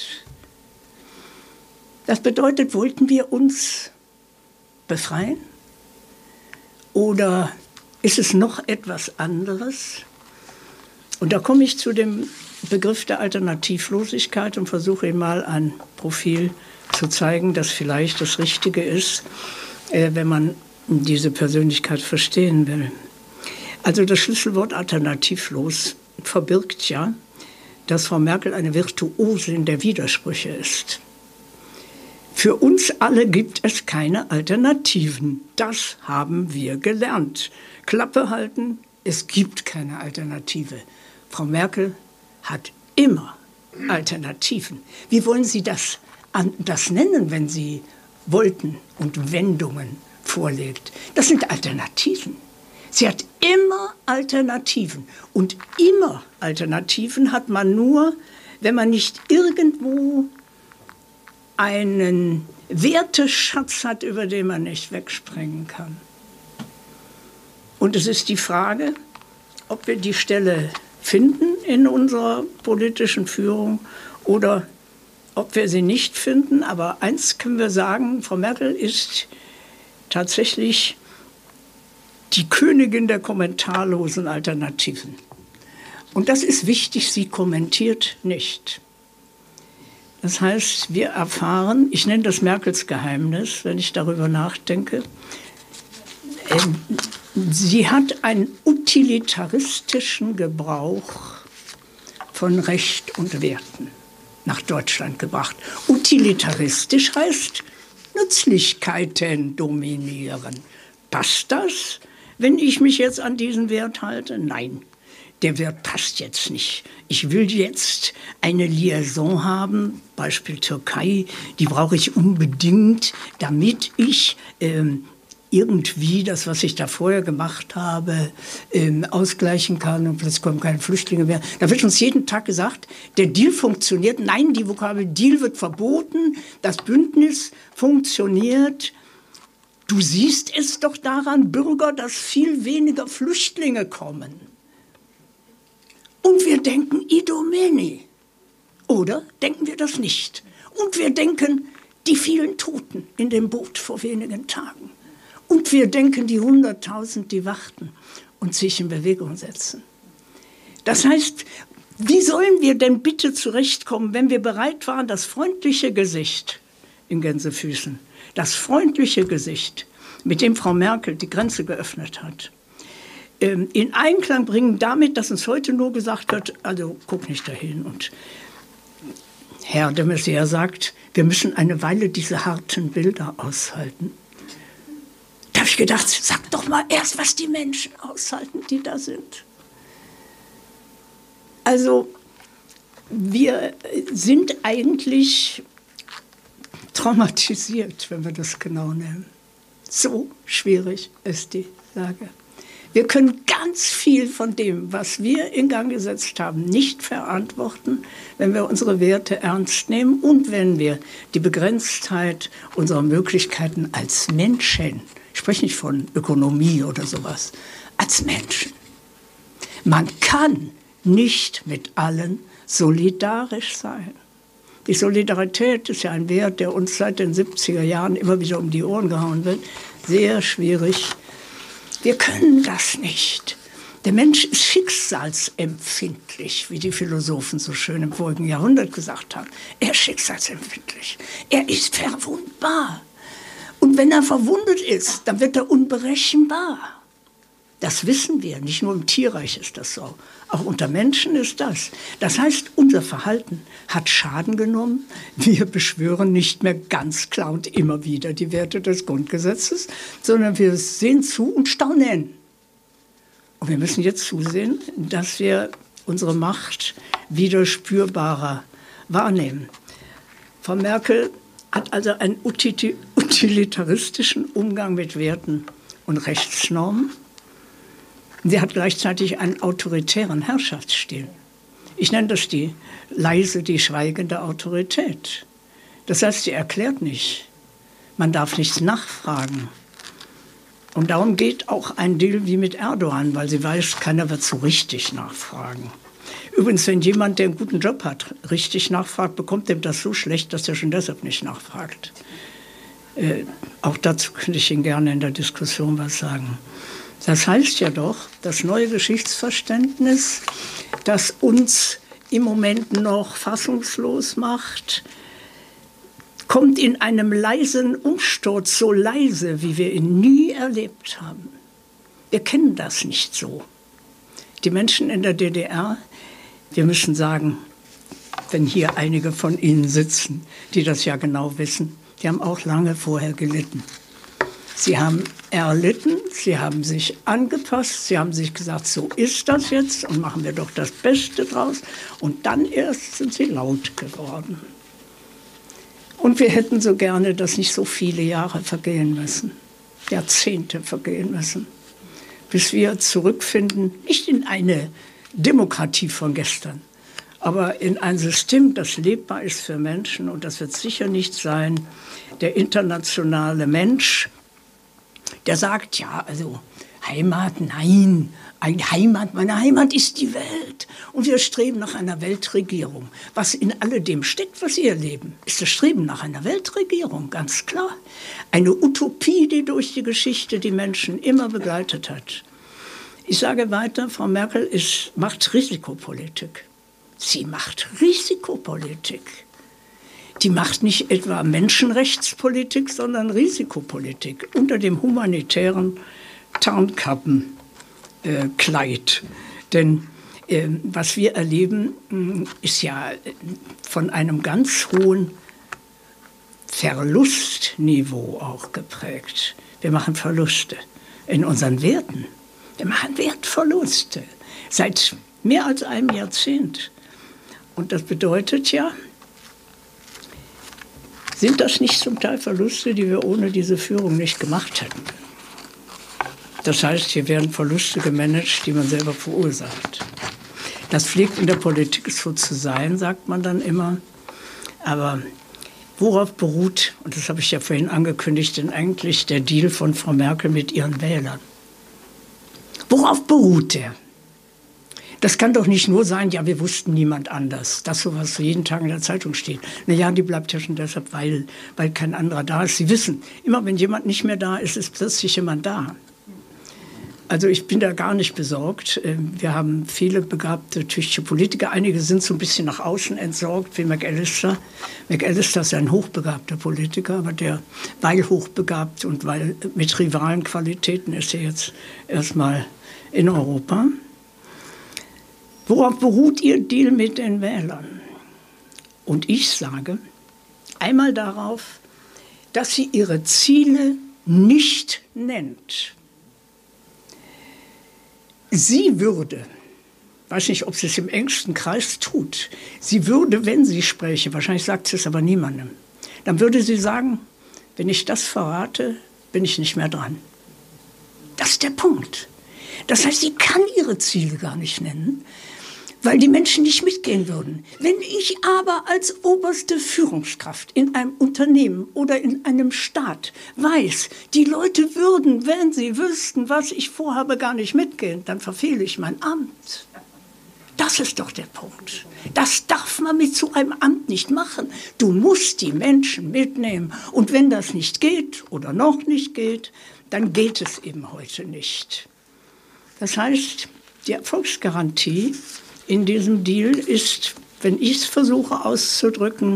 [SPEAKER 2] Das bedeutet, wollten wir uns befreien? Oder ist es noch etwas anderes? Und da komme ich zu dem Begriff der Alternativlosigkeit und versuche Ihnen mal ein Profil zu zeigen, das vielleicht das Richtige ist, äh, wenn man diese Persönlichkeit verstehen will. Also das Schlüsselwort alternativlos verbirgt ja, dass Frau Merkel eine Virtuosin der Widersprüche ist. Für uns alle gibt es keine Alternativen. Das haben wir gelernt. Klappe halten, es gibt keine Alternative. Frau Merkel hat immer Alternativen. Wie wollen Sie das, das nennen, wenn sie Wolken und Wendungen vorlegt? Das sind Alternativen. Sie hat immer Alternativen. Und immer Alternativen hat man nur, wenn man nicht irgendwo einen Werteschatz hat, über den man nicht wegspringen kann. Und es ist die Frage, ob wir die Stelle finden in unserer politischen Führung oder ob wir sie nicht finden. Aber eins können wir sagen, Frau Merkel ist tatsächlich die Königin der kommentarlosen Alternativen. Und das ist wichtig, sie kommentiert nicht. Das heißt, wir erfahren, ich nenne das Merkels Geheimnis, wenn ich darüber nachdenke, ähm, sie hat einen utilitaristischen Gebrauch von Recht und Werten nach Deutschland gebracht. Utilitaristisch heißt Nützlichkeiten dominieren. Passt das, wenn ich mich jetzt an diesen Wert halte? Nein, der Wert passt jetzt nicht. Ich will jetzt eine Liaison haben, Beispiel Türkei, die brauche ich unbedingt, damit ich ähm, irgendwie das, was ich da vorher gemacht habe, ähm, ausgleichen kann und plötzlich kommen keine Flüchtlinge mehr. Da wird uns jeden Tag gesagt, der Deal funktioniert. Nein, die Vokabel Deal wird verboten, das Bündnis funktioniert. Du siehst es doch daran, Bürger, dass viel weniger Flüchtlinge kommen. Und wir denken Idomeni. Oder denken wir das nicht? Und wir denken die vielen Toten in dem Boot vor wenigen Tagen. Und wir denken die hunderttausend, die warten und sich in Bewegung setzen. Das heißt, wie sollen wir denn bitte zurechtkommen, wenn wir bereit waren, das freundliche Gesicht in Gänsefüßen, das freundliche Gesicht, mit dem Frau Merkel die Grenze geöffnet hat, in Einklang bringen damit, dass uns heute nur gesagt wird, also guck nicht dahin. Und Herr de Maizière sagt, wir müssen eine Weile diese harten Bilder aushalten. Da habe ich gedacht, sag doch mal erst, was die Menschen aushalten, die da sind. Also wir sind eigentlich traumatisiert, wenn wir das genau nehmen. So schwierig ist die Lage. Wir können ganz viel von dem, was wir in Gang gesetzt haben, nicht verantworten, wenn wir unsere Werte ernst nehmen und wenn wir die Begrenztheit unserer Möglichkeiten als Menschen, ich spreche nicht von Ökonomie oder sowas, als Menschen. Man kann nicht mit allen solidarisch sein. Die Solidarität ist ja ein Wert, der uns seit den siebziger Jahren immer wieder um die Ohren gehauen wird. Sehr schwierig. Wir können das nicht. Der Mensch ist schicksalsempfindlich, wie die Philosophen so schön im vorigen Jahrhundert gesagt haben. Er ist schicksalsempfindlich. Er ist verwundbar. Und wenn er verwundet ist, dann wird er unberechenbar. Das wissen wir. Nicht nur im Tierreich ist das so. Auch unter Menschen ist das. Das heißt, unser Verhalten hat Schaden genommen. Wir beschwören nicht mehr ganz klar und immer wieder die Werte des Grundgesetzes, sondern wir sehen zu und staunen. Und wir müssen jetzt zusehen, dass wir unsere Macht wieder spürbarer wahrnehmen. Frau Merkel hat also einen utilitaristischen Umgang mit Werten und Rechtsnormen. Sie hat gleichzeitig einen autoritären Herrschaftsstil. Ich nenne das die leise, die schweigende Autorität. Das heißt, sie erklärt nicht. Man darf nichts nachfragen. Und darum geht auch ein Deal wie mit Erdogan, weil sie weiß, keiner wird so richtig nachfragen. Übrigens, wenn jemand, der einen guten Job hat, richtig nachfragt, bekommt ihm das so schlecht, dass er schon deshalb nicht nachfragt. Äh, auch dazu könnte ich Ihnen gerne in der Diskussion was sagen. Das heißt ja doch, das neue Geschichtsverständnis, das uns im Moment noch fassungslos macht, kommt in einem leisen Umsturz, so leise, wie wir ihn nie erlebt haben. Wir kennen das nicht so. Die Menschen in der D D R, wir müssen sagen, wenn hier einige von Ihnen sitzen, die das ja genau wissen, die haben auch lange vorher gelitten. Sie haben erlitten, sie haben sich angepasst, sie haben sich gesagt, so ist das jetzt und machen wir doch das Beste draus. Und dann erst sind sie laut geworden. Und wir hätten so gerne, dass nicht so viele Jahre vergehen müssen, Jahrzehnte vergehen müssen, bis wir zurückfinden, nicht in eine Demokratie von gestern, aber in ein System, das lebbar ist für Menschen. Und das wird sicher nicht sein, der internationale Mensch, der sagt, ja, also Heimat, nein, eine Heimat, meine Heimat ist die Welt. Und wir streben nach einer Weltregierung. Was in alledem steckt, was wir erleben, ist das Streben nach einer Weltregierung, ganz klar. Eine Utopie, die durch die Geschichte die Menschen immer begleitet hat. Ich sage weiter, Frau Merkel ist, macht Risikopolitik. Sie macht Risikopolitik. Die macht nicht etwa Menschenrechtspolitik, sondern Risikopolitik unter dem humanitären Tarnkappenkleid. Denn äh, was wir erleben, ist ja von einem ganz hohen Verlustniveau auch geprägt. Wir machen Verluste in unseren Werten. Wir machen Wertverluste seit mehr als einem Jahrzehnt. Und das bedeutet ja, sind das nicht zum Teil Verluste, die wir ohne diese Führung nicht gemacht hätten? Das heißt, hier werden Verluste gemanagt, die man selber verursacht. Das pflegt in der Politik so zu sein, sagt man dann immer. Aber worauf beruht, und das habe ich ja vorhin angekündigt, denn eigentlich der Deal von Frau Merkel mit ihren Wählern? Worauf beruht der? Das kann doch nicht nur sein, ja, wir wussten niemand anders. Das, so was jeden Tag in der Zeitung steht. Naja, die bleibt ja schon deshalb, weil, weil kein anderer da ist. Sie wissen, immer wenn jemand nicht mehr da ist, ist plötzlich jemand da. Also ich bin da gar nicht besorgt. Wir haben viele begabte, tüchtige Politiker. Einige sind so ein bisschen nach außen entsorgt, wie McAllister. McAllister ist ein hochbegabter Politiker, aber der, weil hochbegabt und weil mit rivalen Qualitäten ist er jetzt erstmal in Europa. Worauf beruht Ihr Deal mit den Wählern? Und ich sage einmal darauf, dass sie ihre Ziele nicht nennt. Sie würde, weiß nicht, ob sie es im engsten Kreis tut, sie würde, wenn sie spräche, wahrscheinlich sagt sie es aber niemandem, dann würde sie sagen, wenn ich das verrate, bin ich nicht mehr dran. Das ist der Punkt. Das heißt, sie kann ihre Ziele gar nicht nennen, weil die Menschen nicht mitgehen würden. Wenn ich aber als oberste Führungskraft in einem Unternehmen oder in einem Staat weiß, die Leute würden, wenn sie wüssten, was ich vorhabe, gar nicht mitgehen, dann verfehle ich mein Amt. Das ist doch der Punkt. Das darf man mit so einem Amt nicht machen. Du musst die Menschen mitnehmen. Und wenn das nicht geht oder noch nicht geht, dann geht es eben heute nicht. Das heißt, die Erfolgsgarantie in diesem Deal ist, wenn ich es versuche auszudrücken,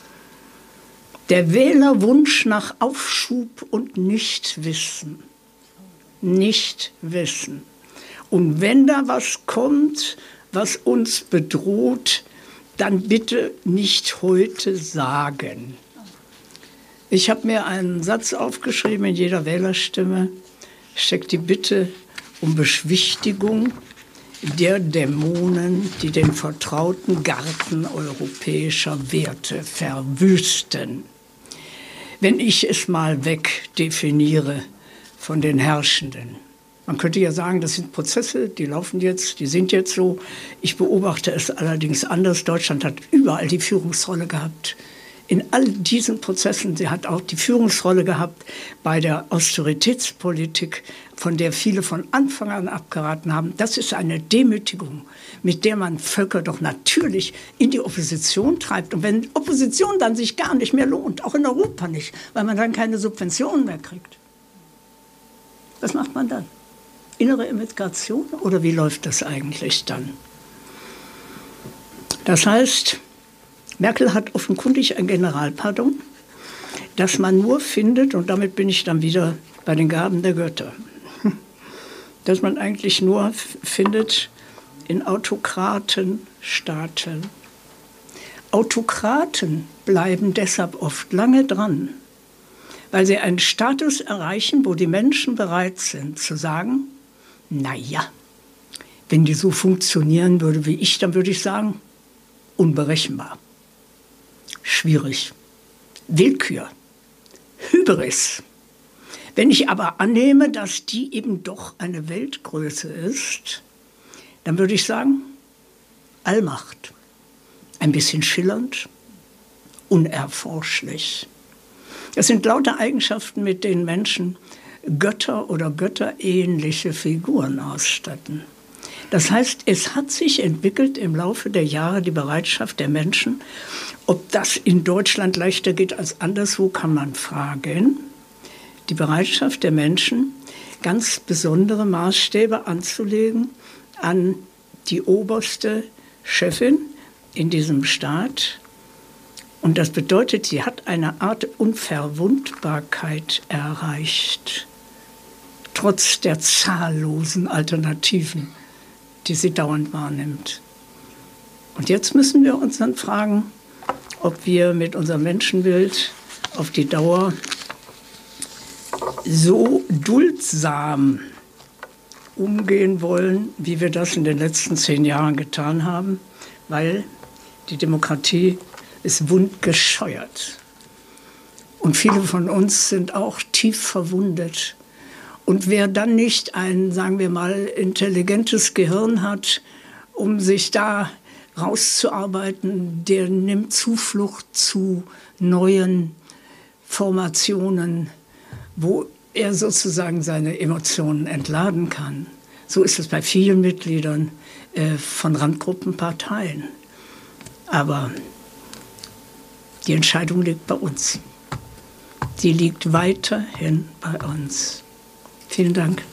[SPEAKER 2] der Wählerwunsch nach Aufschub und Nichtwissen. Nichtwissen. Und wenn da was kommt, was uns bedroht, dann bitte nicht heute sagen. Ich habe mir einen Satz aufgeschrieben, in jeder Wählerstimme steckt die Bitte um Beschwichtigung der Dämonen, die den vertrauten Garten europäischer Werte verwüsten. Wenn ich es mal wegdefiniere von den Herrschenden. Man könnte ja sagen, das sind Prozesse, die laufen jetzt, die sind jetzt so. Ich beobachte es allerdings anders. Deutschland hat überall die Führungsrolle gehabt. In all diesen Prozessen, sie hat auch die Führungsrolle gehabt bei der Austeritätspolitik, von der viele von Anfang an abgeraten haben. Das ist eine Demütigung, mit der man Völker doch natürlich in die Opposition treibt. Und wenn Opposition dann sich gar nicht mehr lohnt, auch in Europa nicht, weil man dann keine Subventionen mehr kriegt. Was macht man dann? Innere Emigration oder wie läuft das eigentlich dann? Das heißt, Merkel hat offenkundig ein Generalpardon, das man nur findet, und damit bin ich dann wieder bei den Gaben der Götter, dass man eigentlich nur findet in Autokratenstaaten. Autokraten bleiben deshalb oft lange dran, weil sie einen Status erreichen, wo die Menschen bereit sind zu sagen, naja, wenn die so funktionieren würde wie ich, dann würde ich sagen, unberechenbar. Schwierig. Willkür. Hybris. Wenn ich aber annehme, dass die eben doch eine Weltgröße ist, dann würde ich sagen, Allmacht. Ein bisschen schillernd, unerforschlich. Es sind lauter Eigenschaften, mit denen Menschen Götter oder götterähnliche Figuren ausstatten. Das heißt, es hat sich entwickelt im Laufe der Jahre die Bereitschaft der Menschen. Ob das in Deutschland leichter geht als anderswo, kann man fragen. Die Bereitschaft der Menschen, ganz besondere Maßstäbe anzulegen an die oberste Chefin in diesem Staat. Und das bedeutet, sie hat eine Art Unverwundbarkeit erreicht, trotz der zahllosen Alternativen, die sie dauernd wahrnimmt. Und jetzt müssen wir uns dann fragen, ob wir mit unserem Menschenbild auf die Dauer so duldsam umgehen wollen, wie wir das in den letzten zehn Jahren getan haben, weil die Demokratie ist wundgescheuert. Und viele von uns sind auch tief verwundet. Und wer dann nicht ein, sagen wir mal, intelligentes Gehirn hat, um sich da rauszuarbeiten, der nimmt Zuflucht zu neuen Formationen, wo er sozusagen seine Emotionen entladen kann. So ist es bei vielen Mitgliedern äh, von Randgruppenparteien. Aber die Entscheidung liegt bei uns. Die liegt weiterhin bei uns. Vielen Dank.